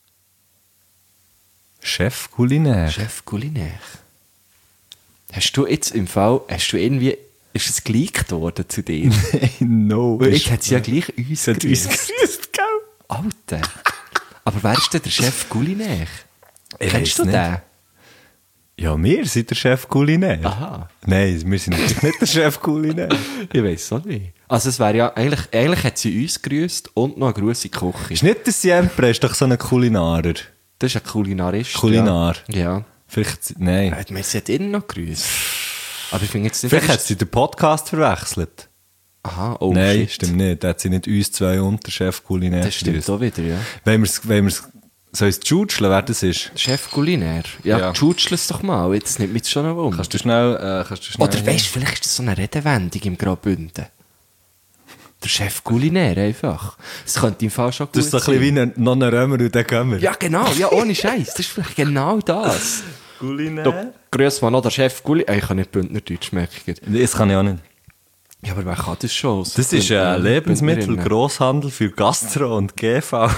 Chef Kulinär. Chef Kulinär. Hast du jetzt im Fall, ist es geleakt worden zu dir? No. Weil jetzt hat sie ja gleich uns grüßt, gell? Alter. Aber wer ist denn der Chef Kulinär? Ich Kennst du weiss den? Ja, wir sind der Chef Kulinär. Aha. Nein, wir sind natürlich nicht der Chef Kulinär. Ich weiss auch nicht. Also es wäre ja, eigentlich hat sie uns gegrüßt und noch eine Grüße in die Küche. Ist nicht der Siempre, ist doch so ein Kulinarer. Das ist ein Kulinarist. Kulinar. Ja. Vielleicht, nein. Sie hat ihn noch gegrüßt. Aber ich finde jetzt nicht... Vielleicht hat sie den Podcast verwechselt. Aha, oh Nein, shit. stimmt nicht. Da hat sie nicht uns zwei und der Chef Kulinär Das stimmt gegrüßt. auch wieder, ja. Wenn wir es Soll ich es jutscheln, wer das ist? Chef Kulinär. Ja, Ja. jutschel es doch mal. Jetzt nimmt mich das schon noch Wunder. Kannst du schnell... Oder weißt du, vielleicht ist das so eine Redewendung im Graubünden. Der Chef Kulinär einfach. Das könnte im Fall schon gut Das ist so ein sein. bisschen wie ein Nonnerömer und dann gehen wir. Ja, genau. Ja, ohne Scheiß. Das ist vielleicht genau das. Kulinär? Grüß mal noch der Chef Kulinär. Ich kann nicht Bündnerdeutsch, merke ich gerade. Das kann ich auch nicht. Ja, aber wer kann das schon? So Das ist ein Lebensmittel, Bündnerinnen. Grosshandel für Gastro und GV.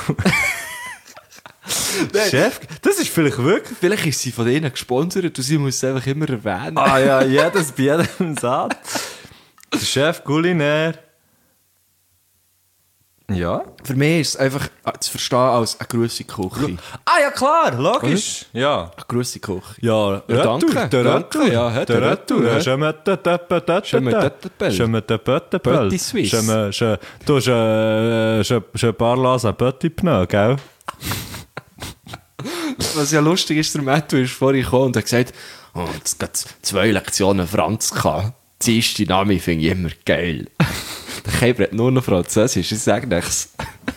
Chef, das ist vielleicht wirklich... Vielleicht ist sie von denen gesponsert und sie muss es einfach immer erwähnen. Ah ja, jedes bei jedem Satz. Der Chef Kulinär. Ja. Für mich ist es einfach zu verstehen als eine grosse Küche. Ah ja, klar, logisch. Ja. Eine grosse Küche. Ja, danke. Der Danke, Retour. ja, Der der Retour. Retour, Je me te tape te Je me te tape. Je me te pötte pöl. Petit Suisse. Je parle à petit pneu, gell? Was ja lustig ist, der Matthew ist vorhin gekommen und hat gesagt, oh, jetzt hat 2 Lektionen Franz gehabt. Die erste Name finde ich immer geil. Der Käfer hat nur noch Französisch, ich sage nichts.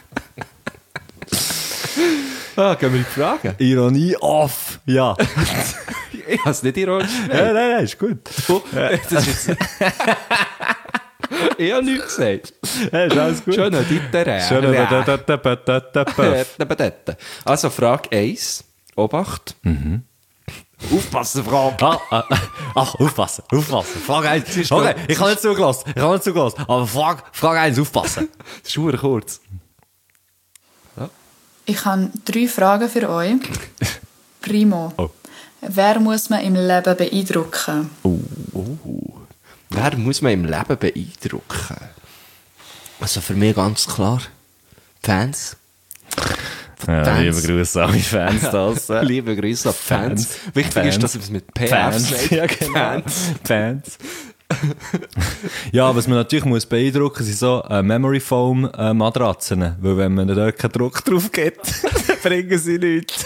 Gehen wir in die Fragen? Ironie off. Ja. Ich habe es nicht ironisch Ja, nein, ist gut. Das ist jetzt... Ich habe nichts gesagt. Ja, ist alles gut. Schön, Dieter. Also, Frage 1. Obacht. Aufpassen, Frage. Ach, aufpassen. Frage 1. Okay, ich habe nicht zugelassen. Aber Frage 1, aufpassen. Das ist super kurz. Ich habe 3 Fragen für euch. Primo. Oh. Wer muss man im Leben beeindrucken? Wer muss man im Leben beeindrucken? Also für mich ganz klar. Fans. Ja, Fans. liebe Grüße an meine Fans da. Liebe Grüße an die Fans. Wichtig Fans. ist, dass es mit PF Fans. sagt. Ja, genau. Fans. Ja, was man natürlich muss beeindrucken, sind so Memory Foam Matratzen. Weil wenn man dort keinen Druck drauf gibt, dann bringen sie nichts.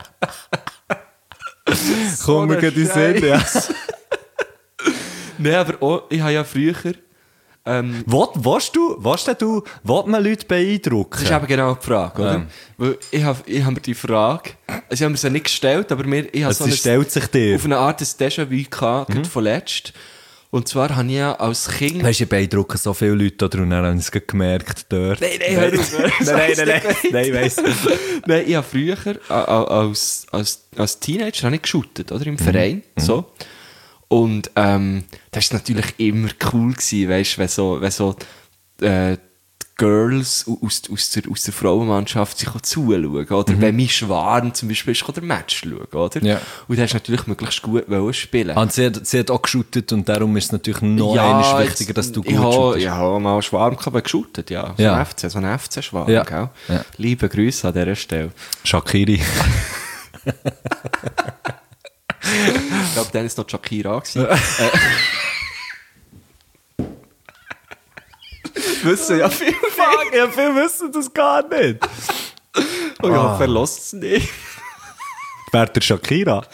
Komm mir gerade in den Sinn, ja. Nein, aber auch, ich habe ja früher... Willst du, will man Leute beeindrucken? Das ist eben genau die Frage, oder? Ja. Weil ich habe mir die Frage... Also ich habe mir sie nicht gestellt, aber ich habe Sie stellt sich dir. auf eine Art ein Déjà-vu gehabt, gerade von letzt. Und zwar habe ich ja als Kind... Weißt du, ich beeindrucke so viele Leute da und dann habe ich es gemerkt dort. Nein, hör auf. Nein, weiss. Nein, ich habe früher als Teenager habe ich geshootet, oder? Im Verein, so. Und das war natürlich immer cool gewesen, weißt, wenn so die Girls aus der Frauenmannschaft sich zuschauen, oder? Wenn mein Schwarm zum Beispiel ist, kann der Match schauen, oder? Ja. Und du hast natürlich möglichst gut spielen. Und sie hat auch geshootet und darum ist es natürlich noch einmal wichtiger, dass du gut shootest. Ich habe mal einen Schwarm geshootet, ja. Ja. So ein FC-Schwarm, Ja. gell? Ja. Liebe Grüße an dieser Stelle. Shakiri. Ich glaube, dann war es noch Shakira. Wissen ja viel. Ja, viele wissen das gar nicht. Oh ja, verlässt es nicht. Wer der Shakira?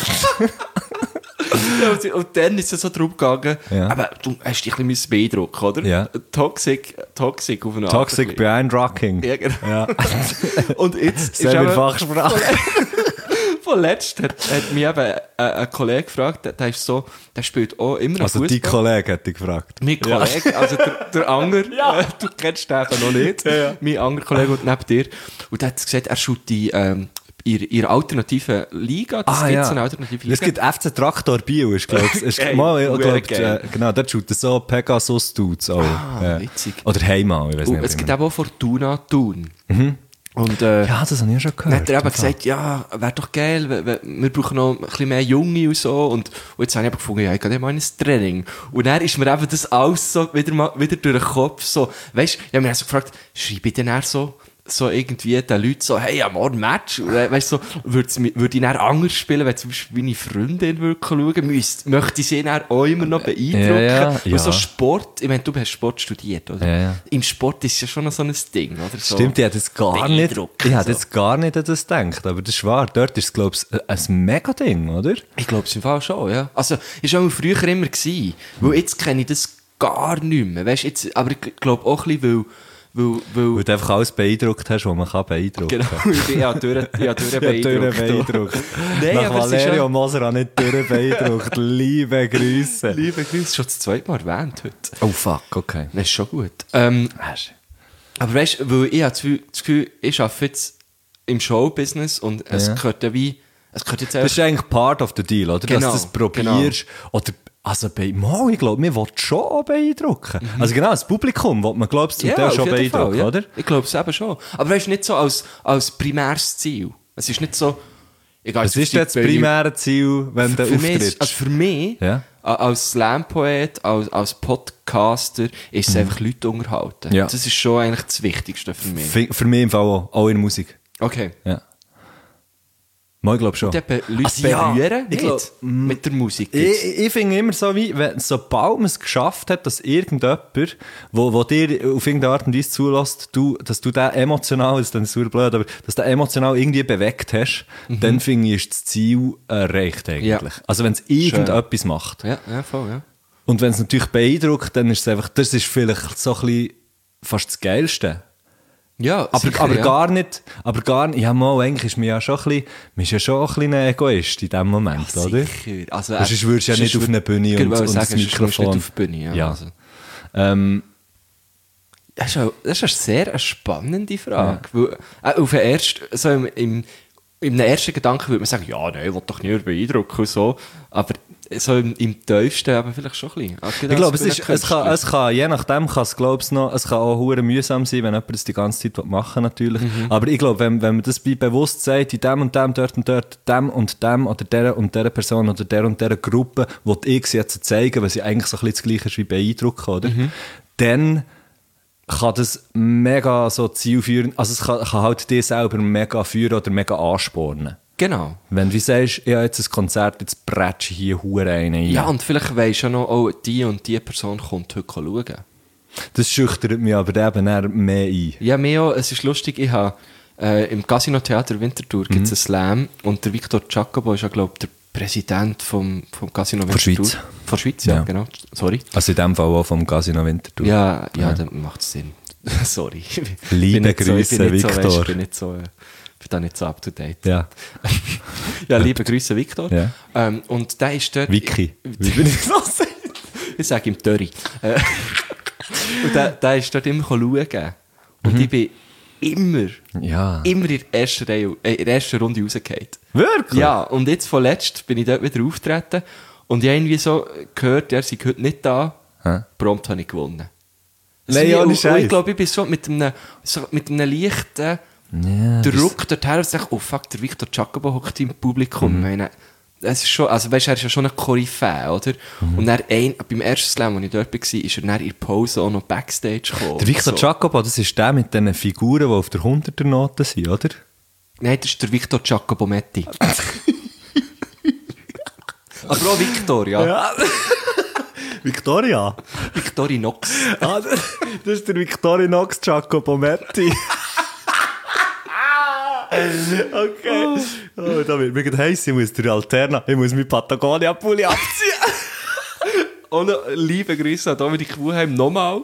Ja, und dann ist es so darum gegangen, Ja. aber du hast dich ein bisschen beeindrucken, oder? Ja. Toxic auf eine Art. Toxic beeindrucking. Ja, genau. Ja. Und jetzt ist Selber eben, Fachsprache. vorletzt hat mich eben ein Kollege gefragt, der spielt auch immer noch Also die Fußball. Kollege hat dich gefragt. Mein Kollege, also der andere, du kennst den eben noch nicht, mein anderer Kollege und neben dir. Und der hat gesagt, er schaut die ihre alternative Liga, das gibt so eine alternative Liga. Es gibt FC Traktor Biel, ist glaube ich. Ey, Genau, dort shooten so Pegasus Dudes auch. witzig. Oder Heimal, ich weiß Und nicht. es gibt eben auch Fortuna Thun. Und ja, das habe ich ja schon dann gehört. hat er eben gesagt, ja, wäre doch geil, wir brauchen noch ein bisschen mehr Junge und so. Und jetzt habe ich eben gefunden, ja, ich gehe mal ins Training. Und dann ist mir eben das alles so wieder durch den Kopf so, weißt du, ich habe mich so gefragt, schreibe ich denn eher so irgendwie den Leuten so, hey, ja, morgen Match. Weißt du, so, würde ich dann anders spielen, wenn zum Beispiel meine Freundin würde schauen, möchte ich sie dann auch immer noch beeindrucken. Ja. Weil so Sport, ich meine, du hast Sport studiert, oder? Ja. Im Sport ist ja schon noch so ein Ding, oder? So Stimmt, ich hätte jetzt gar nicht, beeindrucken, an das gedacht, aber das ist wahr. Dort ist es, glaube ich, ein Mega-Ding, oder? Ich glaube es im Fall schon, ja. Also, ist auch früher immer gewesen. Weil jetzt kenne ich das gar nicht mehr. Weißt, jetzt, aber ich glaube auch ein bisschen, weil Weil du einfach alles beeindruckt hast, was man kann beeindrucken kann. genau, ich habe Beeindruckt. Nein, Nach aber es ist Valerio ja... Moser hat nicht beeindruckt. Liebe Grüße. Liebe Grüße, schon das zweite Mal erwähnt heute. Oh fuck, okay. Das ist schon gut. Hast Aber weißt du, weil ich habe das Gefühl, ich arbeite jetzt im Showbusiness und es gehört ja wie... Es gehört jetzt Das ist eigentlich part of the deal, oder? Genau, Dass du das probierst. Oder, also, ich glaube, mir will schon auch beeindrucken. Also genau, das Publikum will man, glaubst du, ja, schon auf jeden beeindrucken, Fall, ja. oder? Ich glaube es eben schon. Aber weißt du, nicht so als primäres Ziel. Es ist nicht so... Was ist jetzt das primäre Ziel, wenn du auftrittst? Also für mich, Ja. als Slam-Poet, als Podcaster, ist es einfach Leute unterhalten. Ja. Das ist schon eigentlich das Wichtigste für mich. Für mich im Fall auch in der Musik. Okay. Ja. Mal, ich glaube schon. Und eben Leute Also ja, berühren ich nicht glaub, mit der Musik. jetzt. Ich finde immer so, wie, sobald man es geschafft hat, dass irgendjemand, wo dir auf irgendeine Art und Weise zulässt, dass du den emotional, das ist dann super blöd, aber dass du den emotional irgendwie bewegt hast, dann finde ich, ist das Ziel erreicht eigentlich. Ja. Also wenn es irgendetwas macht. Ja, voll, ja. Und wenn es natürlich beeindruckt, dann ist es einfach, das ist vielleicht so ein bisschen fast das Geilste. Ja, Aber sicher, ja. gar nicht, ja mal, eigentlich ist man ja schon ein bisschen ein Egoist in dem Moment, oder? Sicher. Also, Sonst würdest du ja nicht auf eine Bühne und das Mikrofon. Nicht auf die Bühne, ja. Ja. Also. Das ist eine sehr spannende Frage. Weil, auf den ersten, so im ersten Gedanken würde man sagen, ja, nein, ich will doch nicht beeindrucken und so. Aber so im tiefsten aber vielleicht schon ein bisschen. Ich glaube, es kann, je nachdem kann es, glaub's noch, es kann auch hure mühsam sein, wenn jemand das die ganze Zeit machen natürlich. Aber ich glaube, wenn man das bewusst sagt, in dem und dem, dort und dort, dem und dem oder der und der Person oder der und der Gruppe, wo ich sie jetzt zeigen, was sie eigentlich so ein bisschen das Gleiche ist wie beeindrucken, oder? Dann kann das mega so zielführend, also es kann halt dich selber mega führen oder mega anspornen. Genau. Wenn du sagst, ich habe jetzt ein Konzert, jetzt prätsche ich hier hure rein. Ja, und vielleicht weisst du ja noch, oh, die und die Person kommt heute schauen. Das schüchtert mich aber eben eher mehr ein. Ja, mir auch. Es ist lustig, ich habe im Casino Theater Winterthur gibt es einen Slam und der Victor Giacobo ist ja, glaube ich, der Präsident vom Casino Winterthur. Schweiz. Von Schweiz, ja, Ja. genau. Sorry. Also in dem Fall auch vom Casino Winterthur. Ja, dann macht es Sinn. Sorry. Liebe Grüße, Victor. Ich bin da nicht so up to date. Ja. Ja, liebe Grüße, Victor. Ja. Und der ist dort... Vicky. Wie bin ich so sagen? Ich sage ihm Dörri. Und der ist dort immer schauen. Und ich bin immer in der ersten Reihe, in der ersten Runde rausgefallen. Wirklich? Ja, und jetzt vorletzt bin ich dort wieder aufgetreten und ich habe irgendwie so gehört, er sei heute nicht da. Prompt habe ich gewonnen. Nein, ohne Scheiß. Ich glaube, ich bin so mit einem leichten Druck dorthin und sage, oh fuck, der Victor Giacobo hockt im Publikum. Ich meine, es ist schon, also weißt, er ist ja schon ein Koryphäe, oder? Und dann beim ersten Slam, als ich dort war, ist er dann in der Pause auch noch Backstage gekommen. Der Victor Giacobo, das ist der mit diesen Figuren, die auf der 100er-Note sind, oder? Nein, das ist der Victor Giacobo Metti. Aber auch Victor, ja. Victoria? Victorinox. Das ist der Victorinox Giacobo Metti. Okay. Oh, da wird mir gerade heiß, ich muss meinen Patagonia-Pulli abziehen. Und liebe Grüße an Dominik Wuheim nochmal.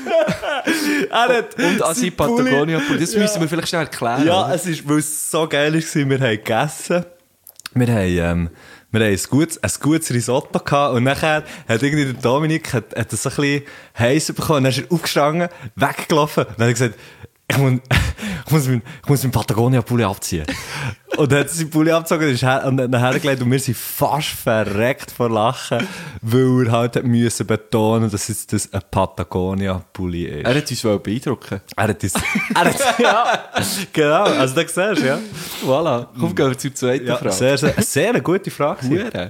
Und an seinen Patagonia. Das müssen wir vielleicht schnell erklären. Ja, oder? es ist, weil es so geil war, wir haben gegessen. Wir haben ein gutes Risotto gehabt und nachher hat irgendwie der Dominik hat das so ein bisschen heiß bekommen und dann ist er aufgestanden, weggelaufen und dann hat er gesagt, ich muss meinen Patagonia-Pulli abziehen. Und dann hat er seinen Pulli abgezogen und dann hergelegt und wir sind fast verreckt vor Lachen, weil er halt hat müssen betonen, dass es das ein Patagonia-Pulli ist. Er hat uns wohl beeindrucken. Ja, genau, also da siehst du, ja. Voilà. Komm, gehen wir zur zweiten Ja, Frage. sehr eine gute Frage. Hure.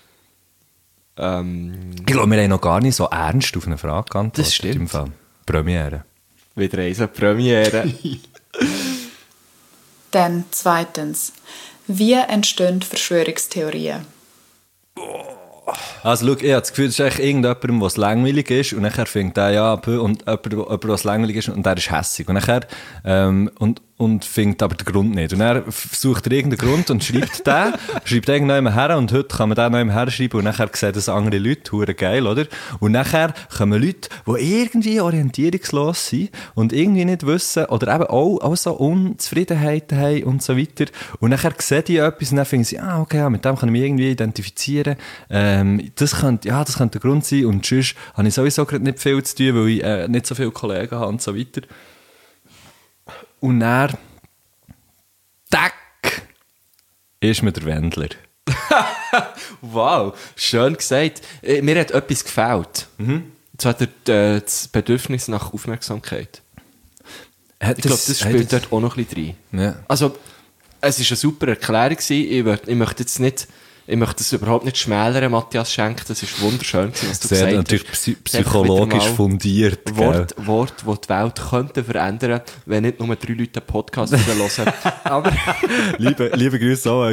Ich glaube, wir haben noch gar nicht so ernst auf eine Frage geantwortet. Das stimmt. Im Fall. Premiere. Wieder eine Premiere. Dann zweitens. Wie entstehen Verschwörungstheorien? Also, schau, ich habe das Gefühl, es ist eigentlich irgendjemandem, was langweilig ist, und nachher fängt der ja an, und jemand, was langweilig ist, und der ist hässig. Und nachher, und und findet aber den Grund nicht. Und er sucht er irgendeinen Grund und schreibt den, schreibt irgendjemand her und heute kann man den noch herschreiben und nachher sehen das andere Leute, hure geil, oder? Und nachher kommen Leute, die irgendwie orientierungslos sind und irgendwie nicht wissen oder eben auch so Unzufriedenheiten haben und so weiter. Und nachher sehen die etwas und dann finden sie, okay, ja, mit dem kann ich mich irgendwie identifizieren. Das könnte der Grund sein und sonst habe ich sowieso gerade nicht viel zu tun, weil ich nicht so viele Kollegen habe und so weiter. Und dann, tack, ist mir der Wendler. Wow, schön gesagt. Mir hat etwas gefällt. Und zwar das Bedürfnis nach Aufmerksamkeit. Ich glaube, das spielt dort auch noch ein bisschen rein. Ja. Also, es war eine super Erklärung gewesen. Ich möchte jetzt nicht... Ich möchte das überhaupt nicht schmälern, Matthias Schenk. Das ist wunderschön, was du Sehr gesagt natürlich hast. psychologisch fundiert. Wort, die die Welt könnten verändern, wenn nicht nur 3 Leute einen Podcast hören. Aber liebe Grüße auch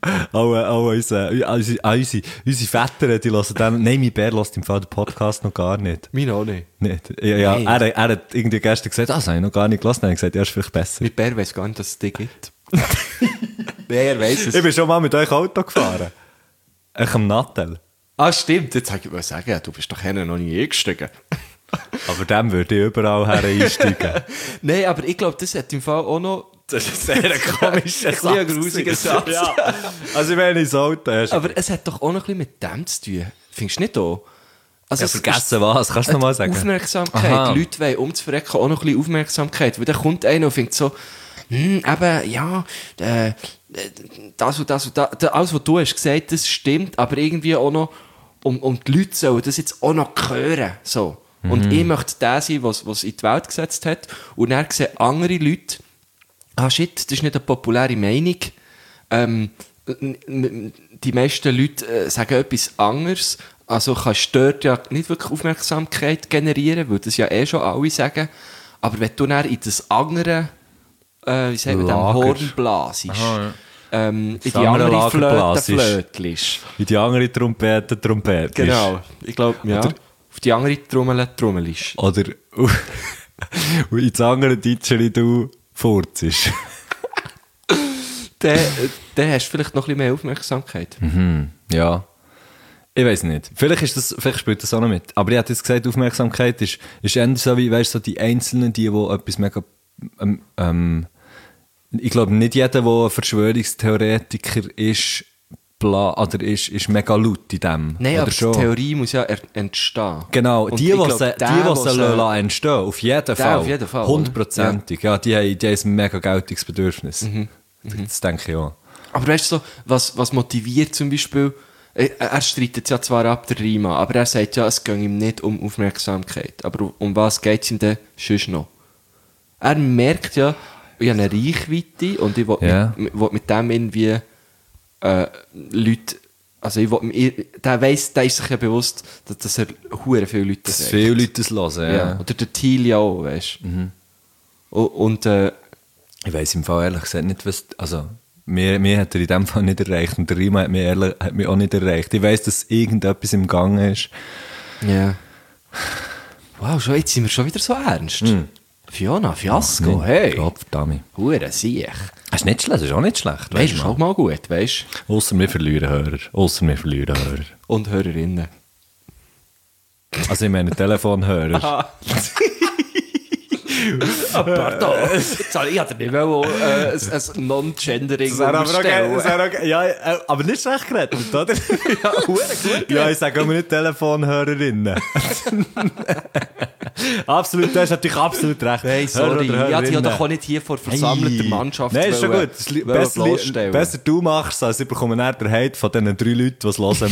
an unsere Väter, die hören dann... Nein, mein Bär hört im Fall den Podcast noch gar nicht. mein auch nicht. Nicht. Ja, Nein. er hat irgendwie gestern gesagt, das habe ich noch gar nicht gelassen. Dann habe ich gesagt, ja, ist vielleicht besser. Mein Bär weiss gar nicht, dass es dich gibt. Nein, er weiss es. Ich bin schon mal mit euch Auto gefahren. Ich am Nattel. Ah, stimmt. Jetzt wollte ich sagen, du bist doch noch nie eingestiegen. Aber dem würde ich überall her einsteigen. Nein, aber ich glaube, das hat im Fall auch noch... Das ist ein sehr komischer Satz. Ein grusiger Satz. Ja. Also wenn ich ins Auto hast. Aber es hat doch auch noch ein bisschen mit dem zu tun. Findest du nicht auch? Also Ja, vergessen was? Kannst du noch mal sagen? Aufmerksamkeit. Aha. Die Leute wollen ums Verrecken auch noch ein bisschen Aufmerksamkeit. Weil dann kommt einer und findet so, eben, ja, das und das und das. Alles, was du hast gesagt, das stimmt, aber irgendwie auch noch, die Leute sollen das jetzt auch noch hören. So. Und ich möchte der sein, was in die Welt gesetzt hat. Und dann sehen andere Leute, shit, das ist nicht eine populäre Meinung. Die meisten Leute sagen etwas anderes. Also kannst du dort ja nicht wirklich Aufmerksamkeit generieren, weil das ja schon alle sagen. Aber wenn du dann in das andere, wie sagt man, dem Horn blasest, in die andere Lager Flöte blasest. flötelst. In die andere Trompete. Genau. Ich glaube, ja. Oder- Auf die andere Trommel trommelst. Oder und in das andere Ditscheri du furzest. Dann hast du vielleicht noch ein bisschen mehr Aufmerksamkeit. Ja. Ich weiß nicht. Vielleicht spielt das auch noch mit. Aber ich hätte jetzt gesagt, Aufmerksamkeit ist eher so wie, weißt du, so die Einzelnen, die etwas mega, ich glaube, nicht jeder, der ein Verschwörungstheoretiker ist, oder ist mega laut in dem. Nein, oder aber schon? die Theorie muss ja entstehen. Genau, Und die, ich die glaub, sie entstehen, auf jeden Fall. auf jeden Fall, oder? 100%ig. Ja, die haben ein mega Geltungsbedürfnis. Das denke ich auch. Aber weißt du, so, was motiviert zum Beispiel, er streitet ja zwar ab, der Rima, aber er sagt ja, es geht ihm nicht um Aufmerksamkeit. Aber um was geht es ihm denn sonst noch? Er merkt ja, ich habe eine Reichweite und ich will mit dem irgendwie Leute, also der ist sich ja bewusst, dass er hure viele Leute Dass sagt. viele Leute das hören, ja. Oder der Thiel ja auch, weißt du. Und Ich weiss im Fall ehrlich gesagt nicht, was... Also, mir hat er in dem Fall nicht erreicht und der Rima hat mich auch nicht erreicht. Ich weiss, dass irgendetwas im Gang ist. ja. Wow, jetzt sind wir schon wieder so ernst. Fiona, Fiasko, Ja, hey. Gottverdammt. Hure Siech. Das ist nicht schlecht, das ist auch nicht schlecht. Weißt du, ist auch mal gut, weißt du? Ausser wir verlieren Hörer. Und Hörerinnen. Also ich meine Telefonhörer. Pardon. Ich hatte nicht mal ein Non-Gendering umstellen. Ja, aber nicht schlecht geredet, oder? Ja, gut. Ja, ich sage aber nicht Telefonhörerinnen. Absolut, du hast natürlich absolut recht. Hey, sorry, Hörer oder ich hatte ja Hörerinnen. doch auch nicht hier vor versammelter Mannschaft Nein, ist schon wollen- gut. Das wollen bloßstellen. besser du machst es, als ich bekomme nachher den Hate von diesen 3 Leuten, die es hören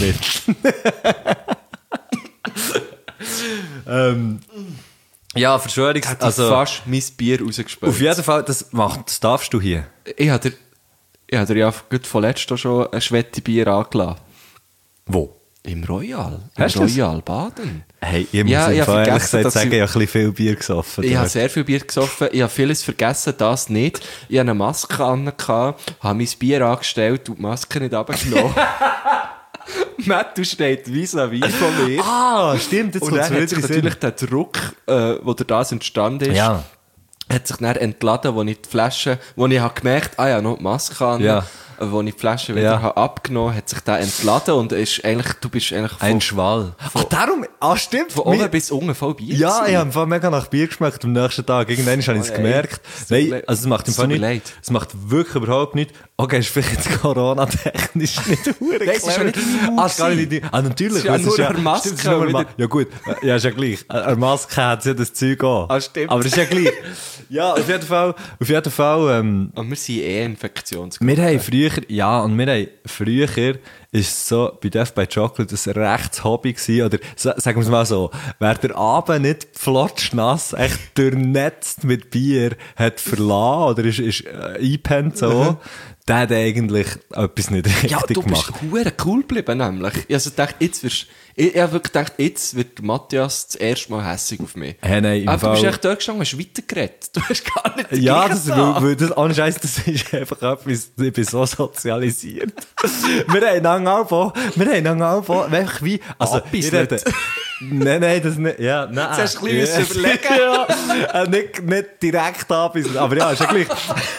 mit. Ja, Ich hätte fast mein Bier rausgespielt. Auf jeden Fall, das darfst du hier. Ich habe dir ja gut vorletzt auch schon ein Schwette-Bier angelassen. Wo? Im Royal. Hast Im du das? Royal Baden. Hey, ich muss Ja, im ich Fall habe ehrlich vergessen, gesagt dass sagen, ich- ich habe ein bisschen viel Bier gesoffen. Ich habe dort. sehr viel Bier gesoffen. Ich habe vieles vergessen, das nicht. Ich hatte eine Maske an, habe mein Bier angestellt und die Maske nicht runtergenommen. Matt, du steht vis-à-vis von mir. Ah, stimmt, jetzt Und kommt dann es hat sich wieder in den natürlich der Druck, wo durch das entstanden ist, Ja. hat sich dann entladen, wo ich die Flasche, wo ich habe gemerkt, noch die Maske an, Ja. wo ich die Flasche wieder habe abgenommen, hat sich der entladen und ist eigentlich, du bist eigentlich Ein Schwall. Darum, stimmt. von oben bis unten voll Bier Ja, gewesen. ich habe im Fall mega nach Bier geschmeckt am nächsten Tag. Irgendwann habe ich es gemerkt. Nein, also es macht im Fall Tut mir nicht. leid. Es macht wirklich überhaupt nichts. Okay, ist vielleicht jetzt Corona-technisch nicht verdammt Nein, es ist ja nicht deine Mut ist gar nicht deine natürlich. Es ist ja weil nur eine Maske stimmt, es ist nur eine wieder. Ja gut, ja, ist ja gleich. Eine Maske hat ja das Zeug an. Stimmt. Aber ist ja gleich. Ja, auf jeden Fall, Und wir sind Infektionsgruppe. wir haben früher ist so bei Death by Chocolate ein rechtes Hobby gewesen, oder sagen wir es mal so, wer der Abend nicht flotschnass, echt durchnetzt mit Bier hat verlassen, oder ist eingepennt so, der hat eigentlich etwas nicht richtig Ja, du bist gemacht. verdammt cool geblieben, nämlich. Ich also dachte, ich habe wirklich gedacht, jetzt wird Matthias das erste Mal hässig auf mich. Hey, nein, im Aber du bist Fall- echt dort gestanden, hast weitergeredet. Du hast gar nicht Ja, das weil das, ohne Scheiß, das ist einfach etwas, ich bin so sozialisiert. wir haben angefangen, einfach wie, also, Abis ich rede- Nein, das nicht, ja, nein. Jetzt hast du ein bisschen überlegen. Ja, nicht direkt anbissen, aber ja, ist ja gleich.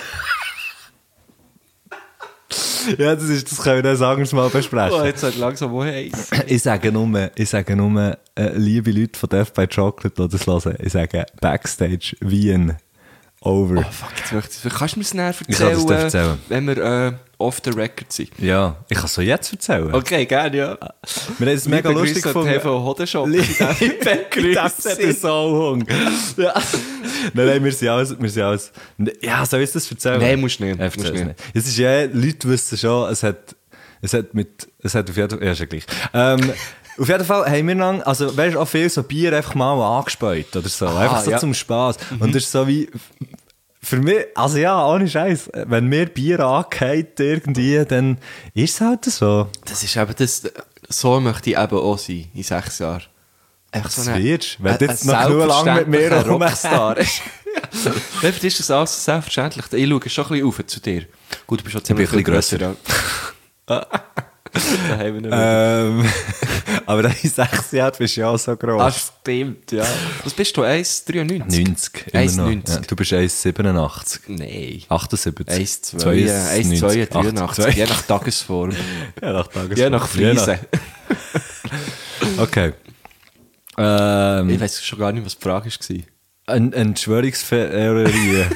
Ja, das können wir dann sagen, mal besprechen. Oh, jetzt hat langsam wo heiß. Ich sage nur, liebe Leute von Death by Chocolate, die das hören, ich sage Backstage Wien over. Oh, fuck, jetzt möchte ich, kannst du mir das näher Ich kann das dir erzählen, erzählen. wenn wir off the record sind? Ja, ich kann es so jetzt erzählen. Okay, gerne, ja. Wir haben es mega Liebe lustig Grüße an gefunden. TV Hodenshop. Das hat den Sauhung. Ja. Nein, wir sind alles. Ja, soll ich das erzählen? Nein, musst nicht. Erzähl's Musst nicht. Es ist ja, Leute wissen schon, es hat auf jeden Fall, ja, ist ja gleich. Auf jeden Fall haben wir dann, also, weißt du, auch viel so Bier einfach mal angespäut oder so. Einfach so ja. zum Spass. Und das ist so wie, für mich, also ja, ohne Scheiß, wenn mir Bier angeht irgendwie, dann ist es halt so. Das ist eben das, so möchte ich eben auch sein, in 6 Jahren. Einfach Das wirst, wenn du jetzt ein noch genug lang mit mir selbstverständlicher rumhängst. Rockstar. Für dich ist das alles selbstverständlich. Ich schaue schon ein bisschen auf zu dir. Gut, du bist schon ziemlich bin ein viel bisschen grösser. Ja. Da haben wir nicht mehr. Aber in 6 Jahren bist du ja auch so gross. Stimmt, ja. Was bist du, 1,93? 90, immer noch. 1,90. Ja, du bist 1,87. Nein. 78. 1,2, 83. 88. Je nach Tagesform. Ja, nach Tagesform. Je nach Fliese. Okay. Ich weiss schon gar nicht, was die Frage war. Entschwörungstheorie.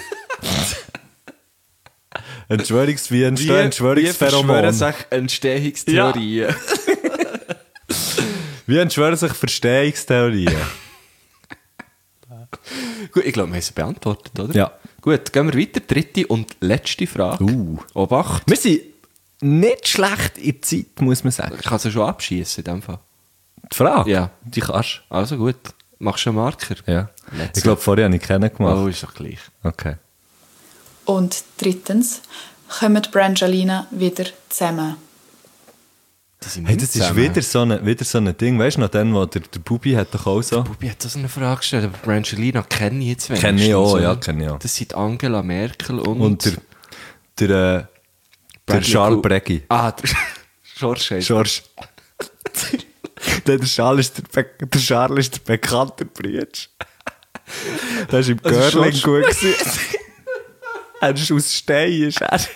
Wie entstehen Entschwörungspheromone? sich Entstehungstheorien? Wie entschwören sich Verstehungstheorien? Gut, ich glaube, wir haben sie beantwortet, oder? Ja. Gut, gehen wir weiter. Dritte und letzte Frage. Obacht. Wir sind nicht schlecht in der Zeit, muss man sagen. Ich kann sie schon abschießen in dem Fall. Die Frage? Ja. Die kannst Also gut. Machst du einen Marker? du. Ja. Let's Ich glaube, vorher habe ich keinen gemacht. Oh, ist doch gleich. Okay. Und drittens, kommen Brangelina wieder zusammen? Die sind Hey, nicht das ist zusammen. wieder so ein Ding, weißt du, noch den, wo der Bubi hat doch auch so. Bubi hat so eine Frage gestellt, aber Brangelina kenne ich jetzt wenigstens. Kenne ich auch, oder? ja, kenne ich auch. Das sind Angela Merkel Und der Bradley Charles Coo- Breggi. Ah, der George heisst. George. Der Charles ist der bekannte Bruder. Der ist im Also Görling George- gut gewesen. Er ist aus Stein, ist er.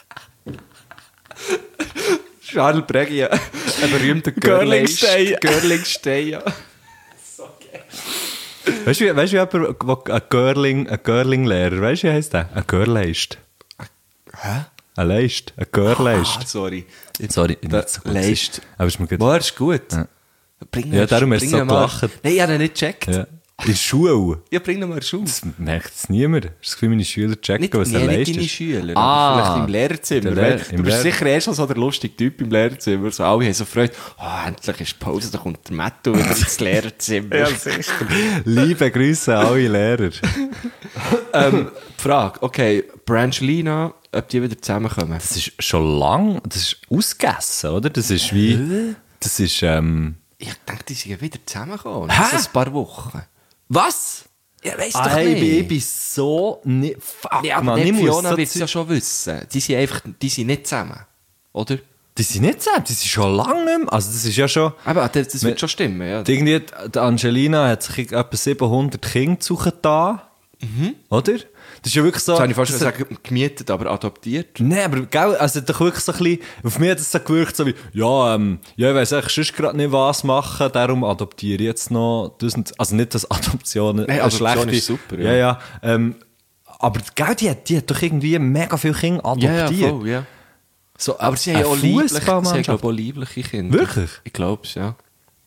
Charles Breggi, ja. Ein berühmter Görlingstein. Görlingstein, ja. Weißt du, jemand, ein Görling-Lehrer, weißt du, wie heisst der? Ein Görleist. Hä? Ein Leist. Ein Görleist. Ah, sorry. Sorry, Der nicht so gut. Leist. Aber ist mir gut. Boah, ist gut. Ja. Bring Ja, darum hast du bring so ihn mal- gelacht. Nein, ich habe ihn nicht gecheckt. Ja. In der Schule. Ja, bring ihn mal Schuhe. Das merkt es niemand. Hast du das Gefühl, meine Schüler checken, Nicht, was der nicht Leist deine ist? Schüler, Ah. aber vielleicht im Lehrerzimmer. Der Weil im du bist Lehrer- sicher erst so der lustige Typ im Lehrerzimmer. So, alle haben so Freude. Oh, endlich ist Pause, da kommt der Matto wieder ins Lehrerzimmer. Ja, sicher. Liebe Grüße an alle Lehrer. Die Frage, okay, Brangelina, ob die wieder zusammenkommen? Das ist schon lang, das ist ausgegessen, oder? Das ist wie, das ist, Ich denke, die sind wieder zusammengekommen. Hä? So ein paar Wochen. Was? Ja, weiss Ich bin so nicht, fuck, Ja, aber man, nicht ich muss Fiona so wird es ja schon wissen. Die sind nicht zusammen. Oder? Die sind nicht zusammen, die sind schon lange nicht mehr, also das ist ja schon, Aber das wird schon stimmen, ja. irgendwie, die Angelina hat sich etwa 700 Kinder suchen da, oder? Das ist ja wirklich so... Das habe ich fast das- sagen, gemietet, aber adoptiert. Nein, aber gell, also doch wirklich so ein bisschen, auf mich hat es so gewirkt, so wie, ja, ich weiss eigentlich sonst gerade nicht was machen, darum adoptiere ich jetzt noch das und, also nicht, dass Adoptionen Nein, eine Adoption schlechte... ist super, ja. ja. Aber gell, die hat doch irgendwie mega viele Kinder adoptiert. Ja, voll, ja. So, Aber sie haben ja auch Fußballmannschaft. liebliche Kinder. Wirklich? Ich glaube es, ja.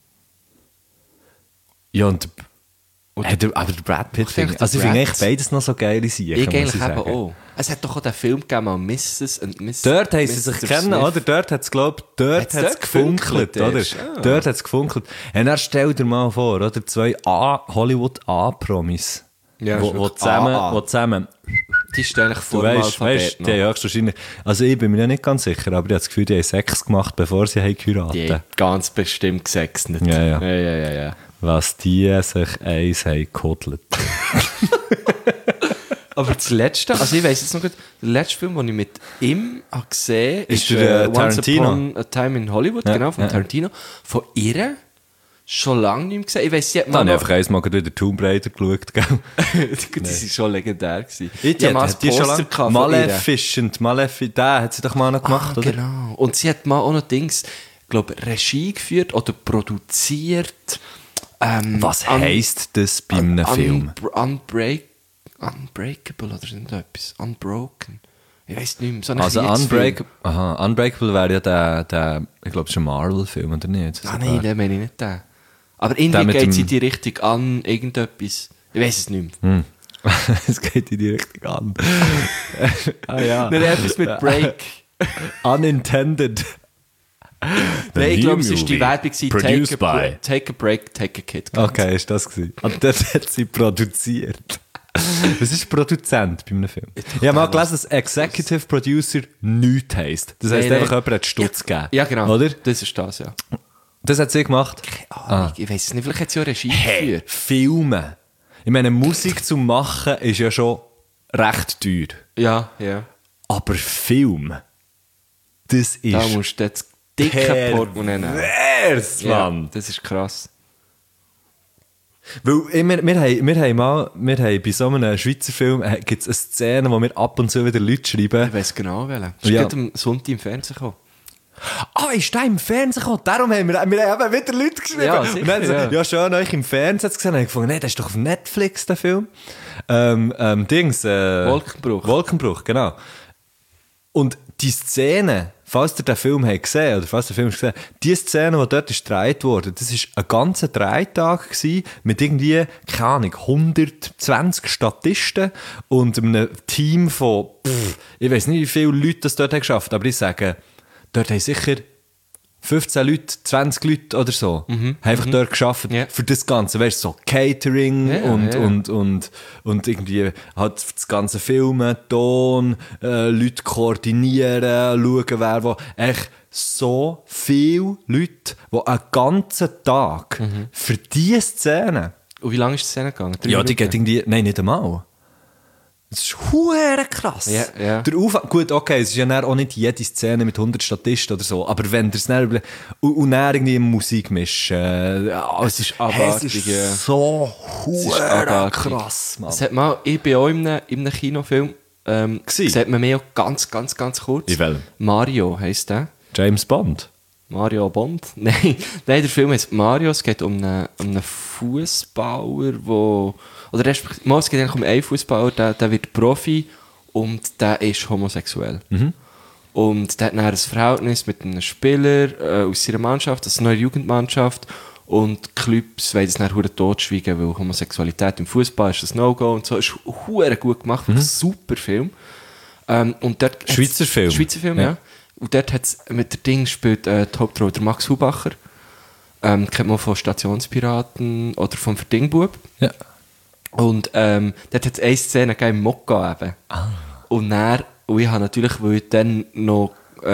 Ja, und aber der Brad Pitt, Ich denke, also ich der finde Brad- eigentlich beides noch so geile Sachen, Ich muss eigentlich eben sagen. auch. Es hat doch auch den Film gegeben, mal Mrs. and Mrs. Dort haben sie sich Mr. kennen, Smith. oder? Dort hat es, glaube ich, dort Hat's hat's dort gefunkelt, gefunkelt oder? erst? Ah. Dort hat es gefunkelt. Und dann stell dir mal vor, oder? 2 Hollywood-A-Promis. Ja, wo ist wirklich wo zusammen, Die ist eigentlich du vor dem weißt, Alphabet die haben höchstwahrscheinlich, also ich bin mir ja nicht ganz sicher, aber ich habe das Gefühl, die haben Sex gemacht, bevor sie haben geheiratet. Die haben ganz bestimmt gesexnet. Ja. Ja. Was die sich eins haben gehuddelt. Aber das letzte, also ich weiss jetzt noch gut, der letzte Film, den ich mit ihm habe gesehen habe, Ist der, Once Tarantino? Upon a Time in Hollywood, Ja, genau, von ja. Tarantino. Von ihr schon lange nicht mehr gesehen. Ich weiss, sie hat Dann habe mal ich einfach einmal wieder Tomb Raider geschaut, gell? Gut, die sind schon legendär gewesen. Die habe mal ein die schon Poster lange... gehabt von Maleficent, den hat sie doch mal noch gemacht, oder? Genau. Und sie hat mal auch noch Dings, ich glaube, Regie geführt oder produziert. Was heisst das bei einem Film? Unbreakable oder so etwas. Unbroken. Ich weiss nicht mehr. So ein Also Kriegsfilm. Unbreakable wäre ja der ich glaube, es ist ein Marvel-Film, oder nicht? Ah, nein, den meine ich nicht den. Aber irgendwie Der mit geht es in dem- die Richtung an, irgendetwas. Ich weiss es nicht mehr. Es geht in die Richtung an. Ah ja. Nein, etwas mit Break. Unintended. Nein, ich glaube, es war die Werbung gewesen, Produced by. take a break, take a kid. Okay, ist das gewesen. Und das hat sie produziert. Was ist Produzent bei einem Film? Ich habe mal gelesen, dass Executive Producer nichts heisst. Das heisst Nein, einfach, nein. jemand hat Stutz gegeben. Ja, genau. Oder? Das ist das, ja. Das hat sie gemacht. Ich weiss es nicht, vielleicht hat sie auch Regie Hey, geführt. Filmen. Ich meine, Musik zu machen ist ja schon recht teuer. Ja. Aber Film, das ist Da musst du jetzt dicke Portemonnaie nehmen. pervers, Ja, Mann. das ist krass. Weil wir haben bei so einem Schweizer Film gibt es eine Szene, wo wir ab und zu wieder Leute Ich schreiben. weiss genau welchen. Das ist Ja. gerade am Sonntag im Fernsehen gekommen. Ah, ist der im Fernsehen gekommen? Darum haben wir haben wieder Leute geschrieben. Ja, und dann so, sicher, ja, schön, euch im Fernsehen gesehen. Und ich gefunden, nee, das ist doch auf Netflix, der Film. Wolkenbruch, genau. Und die Szene, falls ihr den Film habt gesehen, oder falls ihr den Film gesehen habt, die Szene, die dort ist gedreht wurde, das war ein ganzer Drehtag gewesen, mit irgendwie, keine Ahnung, 120 Statisten und einem Team von, ich weiß nicht, wie viele Leute das dort haben geschafft, aber ich sage, dort haben sicher 15 Leute, 20 Leute oder so, haben einfach dort gearbeitet Ja. für das Ganze, weißt du, so Catering Ja, und, ja. und irgendwie halt das ganze Filmen, Ton, Leute koordinieren, schauen, wer wo. Echt so viele Leute, die einen ganzen Tag für diese Szene, Und wie lange ist die Szene gegangen? 3 ja, die Minuten? geht irgendwie, nein, nicht einmal. Das ist hure krass. Ja. Der Aufwand, gut, okay, es ist ja dann auch nicht jede Szene mit 100 Statisten oder so, aber wenn der es dann und dann irgendwie Musik mischen, Es ist es abartig, ja. ist so Es ist hure abartig. krass, Mann. Es hat mal, ich bin auch in einem Kinofilm, sieht man mir auch ganz kurz. In welchem? Mario heisst der. James Bond. Mario Bond? Nein, der Film heißt Mario. Es geht um einen Fußballer, oder respektive, es geht eigentlich um einen Fußballer, der wird Profi und der ist homosexuell. Und der hat dann ein Verhältnis mit einem Spieler aus seiner Mannschaft, das ist eine neue Jugendmannschaft. Und die Clubs wollen das dann verdammt totschweigen, weil Homosexualität im Fußball ist das No-Go und so. Ist verdammt gut gemacht, wirklich super Film. Und dort Schweizer Film? Schweizer Film, Ja. ja. Und dort hat es mit der Ding spielt die Hauptrolle der Max Hubacher. Kennt man von Stationspiraten oder vom Verdingbub. Ja. Und dort hat es eine Szene gegeben im Mokka eben. Und ich habe natürlich, weil ich dann noch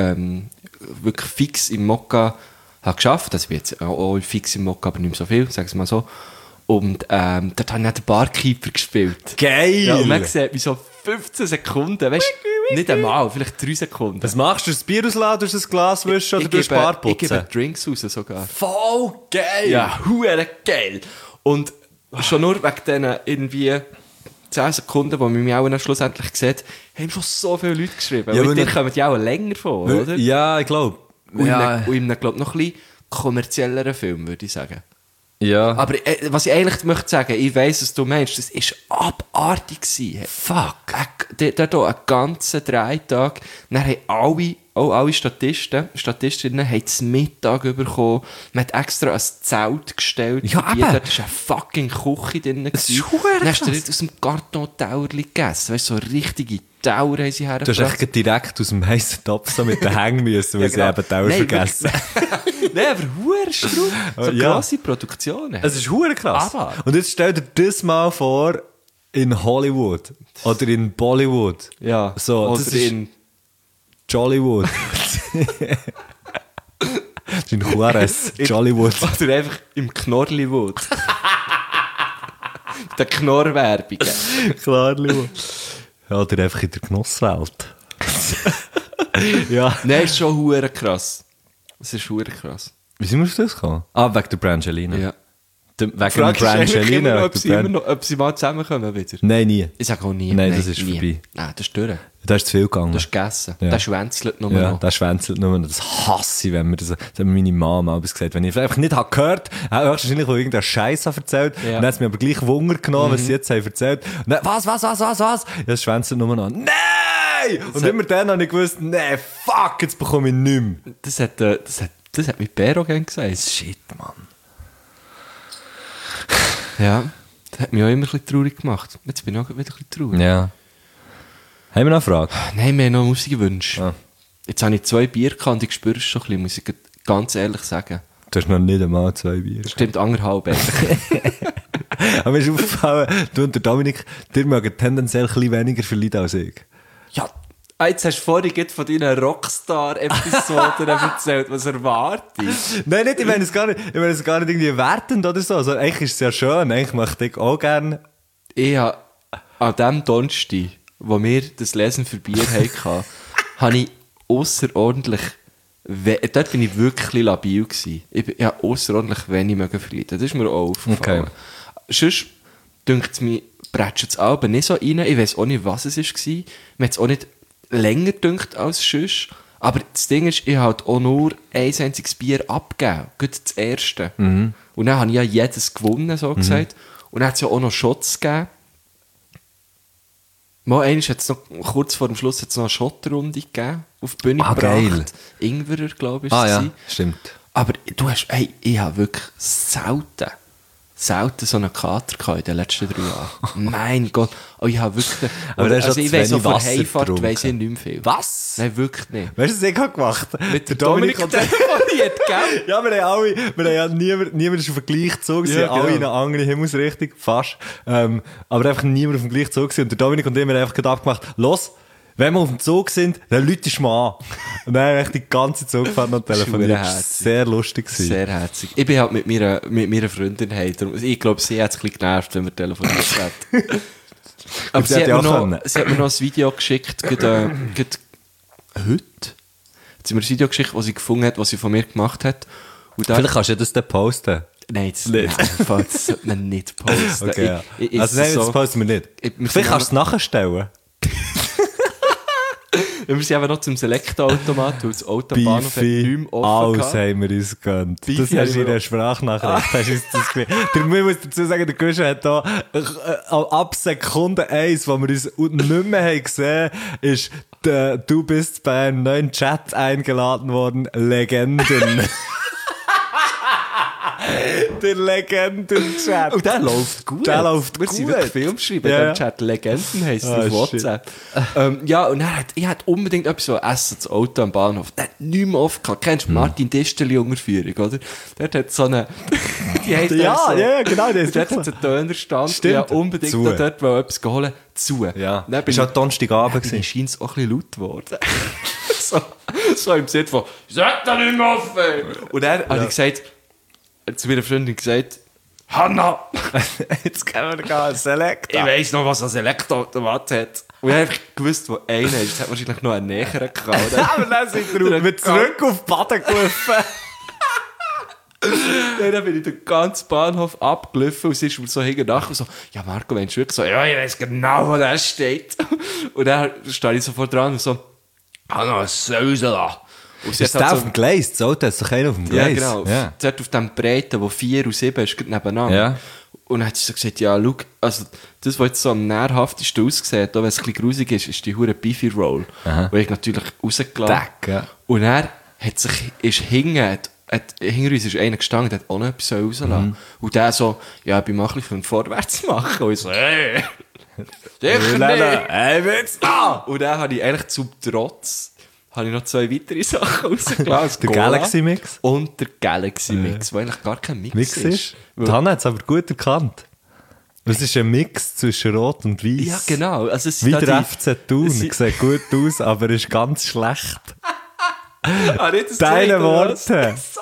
wirklich fix im Mokka habe geschafft, also ich bin jetzt auch fix im Mokka, aber nicht mehr so viel, sagen wir mal so. Und dort habe ich dann den Barkeeper gespielt. Geil! Ja, und man sieht mich so 15 Sekunden, weißt du, nicht einmal, vielleicht 3 Sekunden. Was machst du? Das Bier ausladen, durch das Glas wischen oder durch Bar Ich gebe putzen? Drinks raus sogar. Voll geil! Ja, huere geil. Und schon nur wegen diesen irgendwie 10 Sekunden, wo man mich auch noch schlussendlich sieht, haben schon so viele Leute geschrieben. Ja, und die kommen ja auch länger vor, oder? Ja, ich glaube. Und Ja. in einem, glaub, noch ein bisschen kommerzielleren Film, würde ich sagen. Ja. Aber was ich eigentlich möchte sagen, ich weiss, was du meinst, das war abartig gewesen. Fuck. Dort hier einen ganzen Dreitag. Dann haben alle Statistinnen haben zum Mittag bekommen. Man hat extra ein Zelt gestellt. Ja, für die. eben. Dort war eine fucking Küche drin. Das ist gewesen. verdammt Dann hast du krass. dort aus dem Karton-Tauerli gegessen. Weißt du, so richtige Tauer haben sie Du hast hergebracht. echt direkt aus dem heißen Topf so mit den Hängen müssen, weil sie eben die Tauer vergessen. Nein, aber verdammt Strauch. So Ja. grosse Produktionen. Es ist verdammt krass. Aber. Und jetzt stell dir das mal vor in Hollywood oder in Bollywood. Ja, So, oder das ist in... Jollywood. Das ist in Juarez. Jollywood. Oder einfach im Knorrliwood. Der Knorrwerbung. Klar, Limo. Ja, oder einfach in der Genusswelt. Ja. Nein, ist schon hure krass. Es ist hure krass. Wie sind wir auf das gekommen? Ah, wegen der Brangelina. Ja. Wegen Die Frage der ist eigentlich Brangelina. immer noch, ob sie mal zusammenkommen wieder. Nein, nie. Ich sage auch nie. Nein, das ist nie. vorbei. Nein, das ist durch. Da ist zu viel gegangen. Das ist gegessen. Ja. Das schwänzelt nur Ja, noch. das schwänzelt nur noch. Das hasse ich, wenn mir das hat mir meine Mama abends gesagt. Wenn ich einfach nicht habe gehört, wahrscheinlich, wo irgendein Scheiß erzählt, Ja. und dann hat es mir aber gleich Wunder genommen, was sie jetzt haben erzählt. Und dann, was? Ja, das schwänzelt nur noch. Nein! Und immer dann habe ich gewusst, nein, fuck, jetzt bekomme ich nichts mehr. Das hat mit Pero gern gesagt. Shit, Mann. Ja. Das hat mich auch immer ein bisschen traurig gemacht. Jetzt bin ich auch wieder ein bisschen traurig. Ja. Haben wir noch eine Frage? Nein, wir haben noch Musikwünsche. Ah. Jetzt habe ich 2 Bier gehabt und ich spüre es schon ein bisschen, muss ich ganz ehrlich sagen. Du hast noch nicht einmal 2 Bier. Stimmt, 1,5 eigentlich. Aber mir ist aufgefallen, du und der Dominik, ihr mögt tendenziell ein bisschen weniger verleiden als ich. Ja, jetzt hast du vorhin gerade von deinen Rockstar-Episoden erzählt. Was erwartest du? Nein, nicht, ich meine es gar nicht irgendwie wertend oder so. Also, eigentlich ist es ja schön, eigentlich möchte ich auch gerne. Ich habe an dem Donnerstag, wo wir das Lesen für Bier hatten, habe ich außerordentlich... Dort bin ich wirklich labil gewesen. Ich habe außerordentlich wenig verleiden. Das ist mir auch aufgefallen. Okay. Sonst dünkt es mir, bretscht das Album nicht so rein. Ich weiss auch nicht, was es war. Mir hat es auch nicht länger gedünkt als sonst. Aber das Ding ist, ich habe halt auch nur ein einziges Bier abgegeben. Gerade das erste. Und dann habe ich ja jedes gewonnen, so gesagt. Und dann hat es ja auch noch Shots gegeben. Mal einmal hat's noch, kurz vor dem Schluss hat es noch eine Shot-Runde gegeben. Auf die Bühne gebracht. Geil. Ingwerer, glaube ich, Ah ja, sie. stimmt. Aber du hast, hey, ich habe wirklich selten so einen Kater gehabt in den letzten 3 Jahren. Mein Gott. Oh, ich habe wirklich... Aber da hast du also ich zu weiss auch wenig von Wasser Heimfahrt getrunken. weiss ich nicht mehr viel. Was? Nein, wirklich nicht. Weißt du, was ich gerade gemacht habe? Mit der Dominik telefoniert, gell? Ja, wir haben ja niemand ist auf den gleichen Zug, sie Ja, haben alle in genau. eine andere Himmelsrichtung, fast. Aber einfach niemand auf dem gleichen Zug gewesen. Und der Dominik und ich haben einfach gerade abgemacht, los, wenn wir auf dem Zug sind, dann läutest du mal an. Und dann haben wir echt die ganze Zugfahrt noch telefoniert. Das war herzig. sehr lustig gewesen. Sehr herzig. Ich bin halt mit meiner Freundin heim. Darum- Ich glaube, sie hat es ein bisschen genervt, wenn wir telefoniert haben. Aber sie sie hätte hat, auch mir können. sie hat mir noch ein Video geschickt, gerade heute. Hat sie mir ein Video geschickt, das sie gefunden hat, was sie von mir gemacht hat. Und dann, Vielleicht kannst du das dann posten. nein, das, Nicht. nein, das sollte man nicht posten. Okay, ja. Ich- Also nein, das posten wir nicht. wir sind Vielleicht kannst du es nachstellen. Wir sind eben noch zum Select-Automat, weil das Autobahnhof hat nicht Beefy, mehr offen alles gehabt. haben wir uns gegönnt. Beefy Das hast du haben in wir der auch. Sprachnachricht. Hast du uns das gegeben. Man muss dazu sagen, der Guschen hat da ab Sekunde 1, wo wir uns nicht mehr haben gesehen, ist du bist bei einem neuen Chat eingeladen worden, Legenden. Der Legenden-Chat. Und der läuft gut. Der läuft Wir sind gut. wirklich Film schreiben. Ja, In ja. dem Chat Legenden heisst Ah, es auf WhatsApp. Ja, und ich hatte unbedingt etwas so essen, das Auto am Bahnhof. Der hat nichts mehr offen gehabt. Kennst du Martin Distel Unterführung, oder? Dort hat so eine... Die heisst Ja, so, ja, genau, die heisst Dort so. hat es einen Dönerstand. Stimmt. Ja, unbedingt Zu. noch dort etwas holen. Zu. Ja, Dann bin ist auch Donnerstagabend dann gewesen. scheint es auch ein bisschen laut geworden. so im Sinne von, «Seid da nicht mehr offen!» Und dann habe ich gesagt, zu meiner Freundin gesagt, «Hanna, Jetzt können wir gehen, Select. ich weiss noch, was ein Elektroautomat hat.» Und ich habe einfach gewusst, wo einer ist. Es hat wahrscheinlich noch einen näheren gehabt. Aber dann sind wir zurück auf die Baden gelaufen. dann bin ich den ganzen Bahnhof abgelaufen und sie ist mir so hinten nach und so, ja Marco, wenn du wirklich so, ja, ich weiss genau, wo der steht. Und dann stehe ich sofort dran und so, noch ein Säusela. Und Ist der auf dem Gleis? Das Auto ist doch einer auf dem Gleis. Ja, genau. Ja. Sie hat auf dem Breiten, wo 4 und 7 ist, gerade nebeneinander. Ja. Und dann hat sie so gesagt, ja, schau, also das, was jetzt so am nährhaftesten aussieht, auch wenn es ein bisschen grusig ist die hure Beefy Roll. Wo ich natürlich rausgelassen. Deck, ja. Und er ist hinter uns ist einer gestanden, der hat auch noch etwas rauslassen. Und der so, ja, ich bin mal ein bisschen vorwärts machen. Und ich so, hey, sicher nicht. Hey, willst du? Und dann habe ich eigentlich zum Trotz noch 2 weitere Sachen rausgelassen. Der Galaxy Mix. Und der Galaxy Mix, wo eigentlich gar kein Mix Mix ist. ist. Die Hanna hat es aber gut erkannt. Es ist ein Mix zwischen Rot und Weiß. Ja, genau. Also es Wie sind der da FC Thun. Sieht gut aus, aber ist ganz schlecht. nicht Deine Worte. So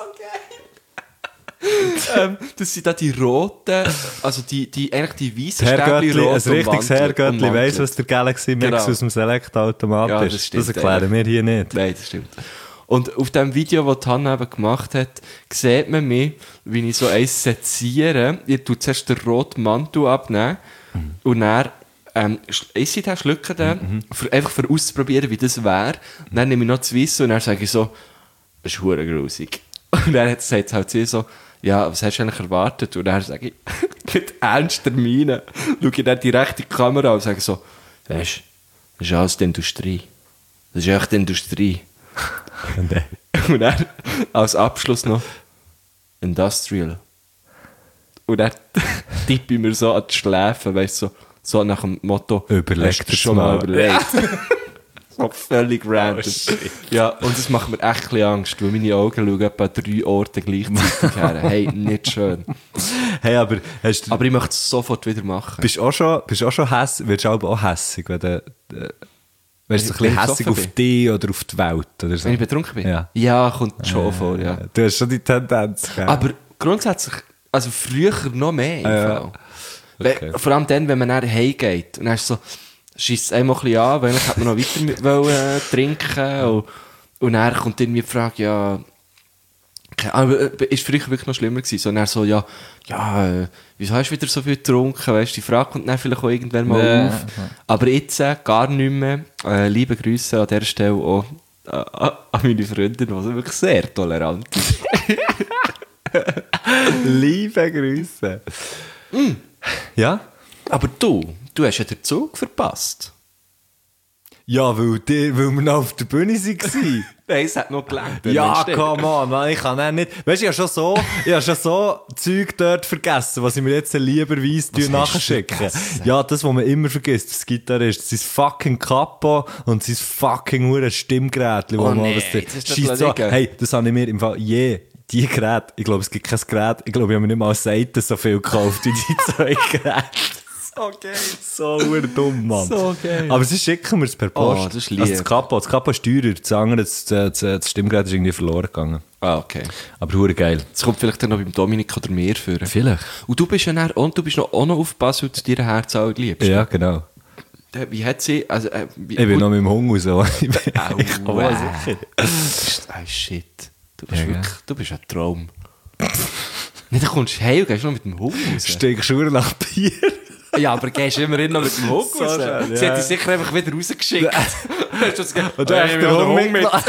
geil. Das sind da die roten, also eigentlich die weißen Herrgöttli, Stäbchen rot ein richtiges Herrgöttli weiss, ummantelt. was der Galaxy Mix Genau. aus dem Select-Automat Ja, ist. das stimmt, Das erklären wir hier nicht. Nein, das stimmt. Und auf dem Video, das Hanna eben gemacht hat, sieht man mich, wie ich so eins seziere. Ich tue zuerst den roten Mantel abnehmen und dann esse ich den, schlucke den, einfach für auszuprobieren, wie das wäre. Dann nehme ich noch das Weiße und dann sage ich so, das ist verdammt grusig. Und dann sagt halt sie so, ja, was hast du eigentlich erwartet? Und dann sage ich, mit ernster Miene, schaue ich dann direkt in die Kamera und sage so, weißt du, das ist alles die Industrie. Das ist echt die Industrie. Und dann als Abschluss noch Industrial. Und dann tippe ich mir so an die Schläfen, weißt du, so nach dem Motto, Überlegt hast du es schon mal mal. überlegt. So völlig random. shit. Ja, und das macht mir echt ein bisschen Angst, weil meine Augen schauen etwa 3 Orte gleichzeitig her. Hey, nicht schön. Hey, aber hast du, Aber ich möchte es sofort wieder machen. bist auch schon hässig, wirst du auch hässig, wenn du, wärst du ein Wenn bisschen ich hässig besoffen auf bin? dich oder auf die Welt oder so? Wenn ich betrunken bin? Ja. Ja, kommt schon vor, ja. Du hast schon die Tendenz, gell? Aber grundsätzlich, also früher noch mehr im ja. Fall. Weil, vor allem dann, wenn man dann heimgeht und dann ist so, scheisst es einmal ein bisschen an, weil eigentlich hat man noch weiter wollen, trinken und dann kommt irgendwie die Frage, ja, aber ist früher wirklich noch schlimmer gewesen, so, und dann so, ja, wieso hast du wieder so viel getrunken, weißt du, die Frage kommt dann vielleicht auch irgendwann mal auf, aber jetzt gar nicht mehr, liebe Grüße an dieser Stelle auch an meine Freundin, die wirklich sehr tolerant ist. Liebe Grüße. Ja? Aber du hast ja den Zug verpasst. Ja, weil wir noch auf der Bühne waren. Nein, es hat noch gelangt. Ja, come on, man, ich kann auch nicht. Weißt du, ich habe schon so Zeug dort vergessen, was ich mir jetzt lieberweise nachschicken. Ja, das, was man immer vergisst, das Gitarrist, sein fucking Capo und sein fucking hure Stimmgerät, wo man nee, was das ist scheisst doch so. liegen. Hey, das habe ich mir im Fall die Geräte, ich glaube, es gibt kein Gerät, ich glaube, ich habe mir nicht mal Seiten so viel gekauft wie die 2 Geräte. So geil. So dumm, Mann. So geil. Aber sie schicken mir es per Post. Oh, das ist lieb. Also das Capo ist teurer, das andere, das Stimmgerät ist irgendwie verloren gegangen. Ah, okay. Aber hure geil. Das kommt vielleicht dann noch beim Dominik oder mir führen. Vielleicht. Und du bist ja dann, und du bist noch, auch noch auf Basel zu deiner Herz auch liebst. Ja, genau. Wie hat sie, also, wie, Ich bin noch mit dem Hunger so. Ich wow. komme sicher. Oh shit. Du bist Ja, wirklich, du bist ein Traum. Nee, dann kommst du heim und gehst noch mit dem Hund raus. Steigst du nach Bier? Ja, aber gehst immerhin noch mit dem Hund So raus. schön, Sie ja. hat dich sicher einfach wieder rausgeschickt. Hast du das gesagt? Und du hast den Hund mitgelassen.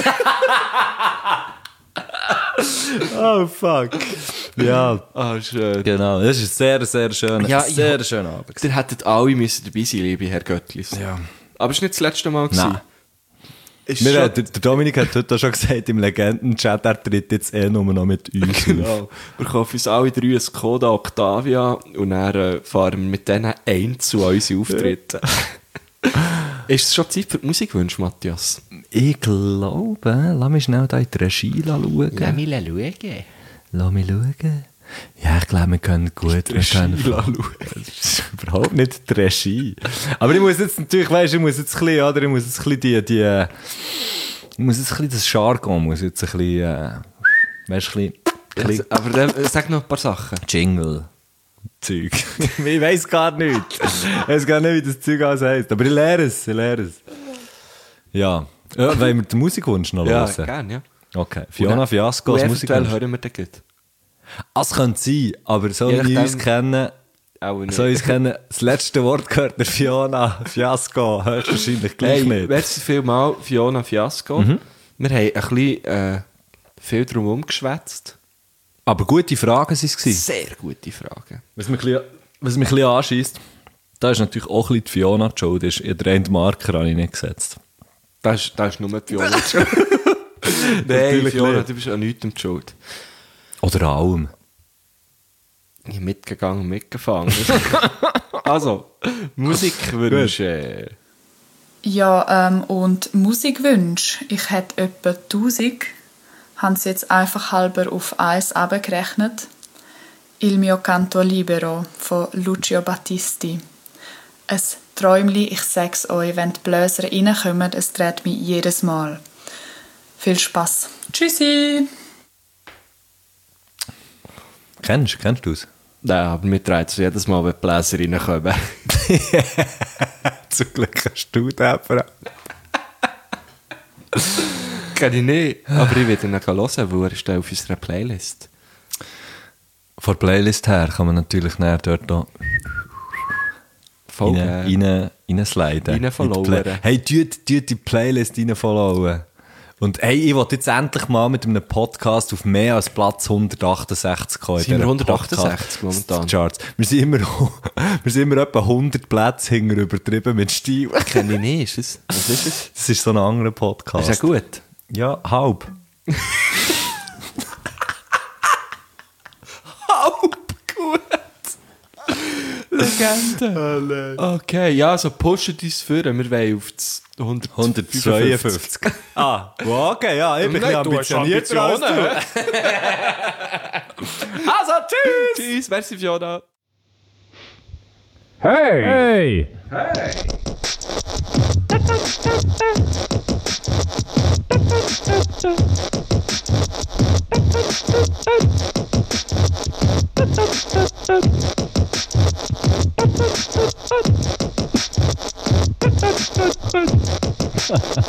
Oh, fuck. Ja, Ah, schön. genau. Das ist ein sehr schöner, Ja, sehr schöner Abend. Ihr hättet alle müssen dabei sein, liebe Herr Göttlis. Ja. Aber es war nicht das letzte Mal. Nein. Ist Der Dominik hat heute auch schon gesagt, im Legenden-Chat, er tritt jetzt nur noch mit uns auf. Genau. Wir kaufen uns alle 3 einen Skoda Octavia und dann fahren wir mit denen zu unsere Auftritte. Ist es schon Zeit für die Musikwünsche, Matthias? Ich glaube, lass mich schnell da in die Regie schauen. mich schauen. Lass mich schauen. Ja, ich glaube, wir können gut. Wir können das ist überhaupt nicht die Regie. Aber ich muss jetzt natürlich, weißt du, ich muss jetzt ein bisschen ich muss jetzt ein bisschen das Jargon, muss jetzt ein bisschen, weißt du, ein bisschen Aber dann, sag noch ein paar Sachen. Jingle. Zeug. Ich weiss gar nicht. Ich weiss gar nicht, wie das Zeug alles heisst. Aber ich lehre es. Ja. Wollen wir den Musikwunsch noch Ja, hören? gerne, ja. Okay. Fiona Fiasco als Eventuell Musikwunsch. hören wir den gut. Es könnte sein, aber so wie wir uns kennen, das letzte Wort gehört der Fiona Fiasco, höchstwahrscheinlich gleich nicht. Merci vielmals, Fiona Fiasco. Wir haben ein bisschen viel drum umgeschwätzt. Aber gute Fragen waren es. Sehr gute Fragen. Was mich ein bisschen anscheisst, da ist natürlich auch ein bisschen die Fiona die Schuld. Den Marker habe ich nicht gesetzt. Das ist nur die Fiona die Schuld. Nein, Fiona, du bist an nichts die Schuld. Oder an allem. Ich bin mitgegangen und mitgefangen. Also, Musikwünsche. Ja, und Musikwünsche. Ich hätte etwa 1000. Haben sie jetzt einfach halber auf 1 abgerechnet. Il mio canto libero von Lucio Battisti. Ein Träumli, ich sag's euch, wenn die Bläser reinkommen, es dreht mich jedes Mal. Viel Spass. Tschüssi! Kennst du es? Nein, aber mir dreht es jedes Mal, wenn die Bläser reinkommen. Zum Glück hast du den Bra. Kenne ich nicht. Aber ich werde ihn hören, weil er ist auf unserer Playlist. Von der Playlist her kann man natürlich näher dort noch reinsliden. Reinfollowern. Hey, tut die Playlist reinfollowen. Und hey, ich will jetzt endlich mal mit einem Podcast auf mehr als Platz 168 kommen. Sind wir 168 momentan? Charts. Wir sind immer etwa 100 Plätze hinter übertrieben mit Stil. Kenne ich nicht. Was ist es? Das ist so ein anderer Podcast. Ist ja gut. Ja, halb. Halb gut. Legende. Okay, ja, also pushen uns vor. Wir wollen auf das 152. Okay, ja, ich bin ein bisschen ambitionierter als du. Also, tschüss! Tschüss, merci Fiona. Hey! Hey!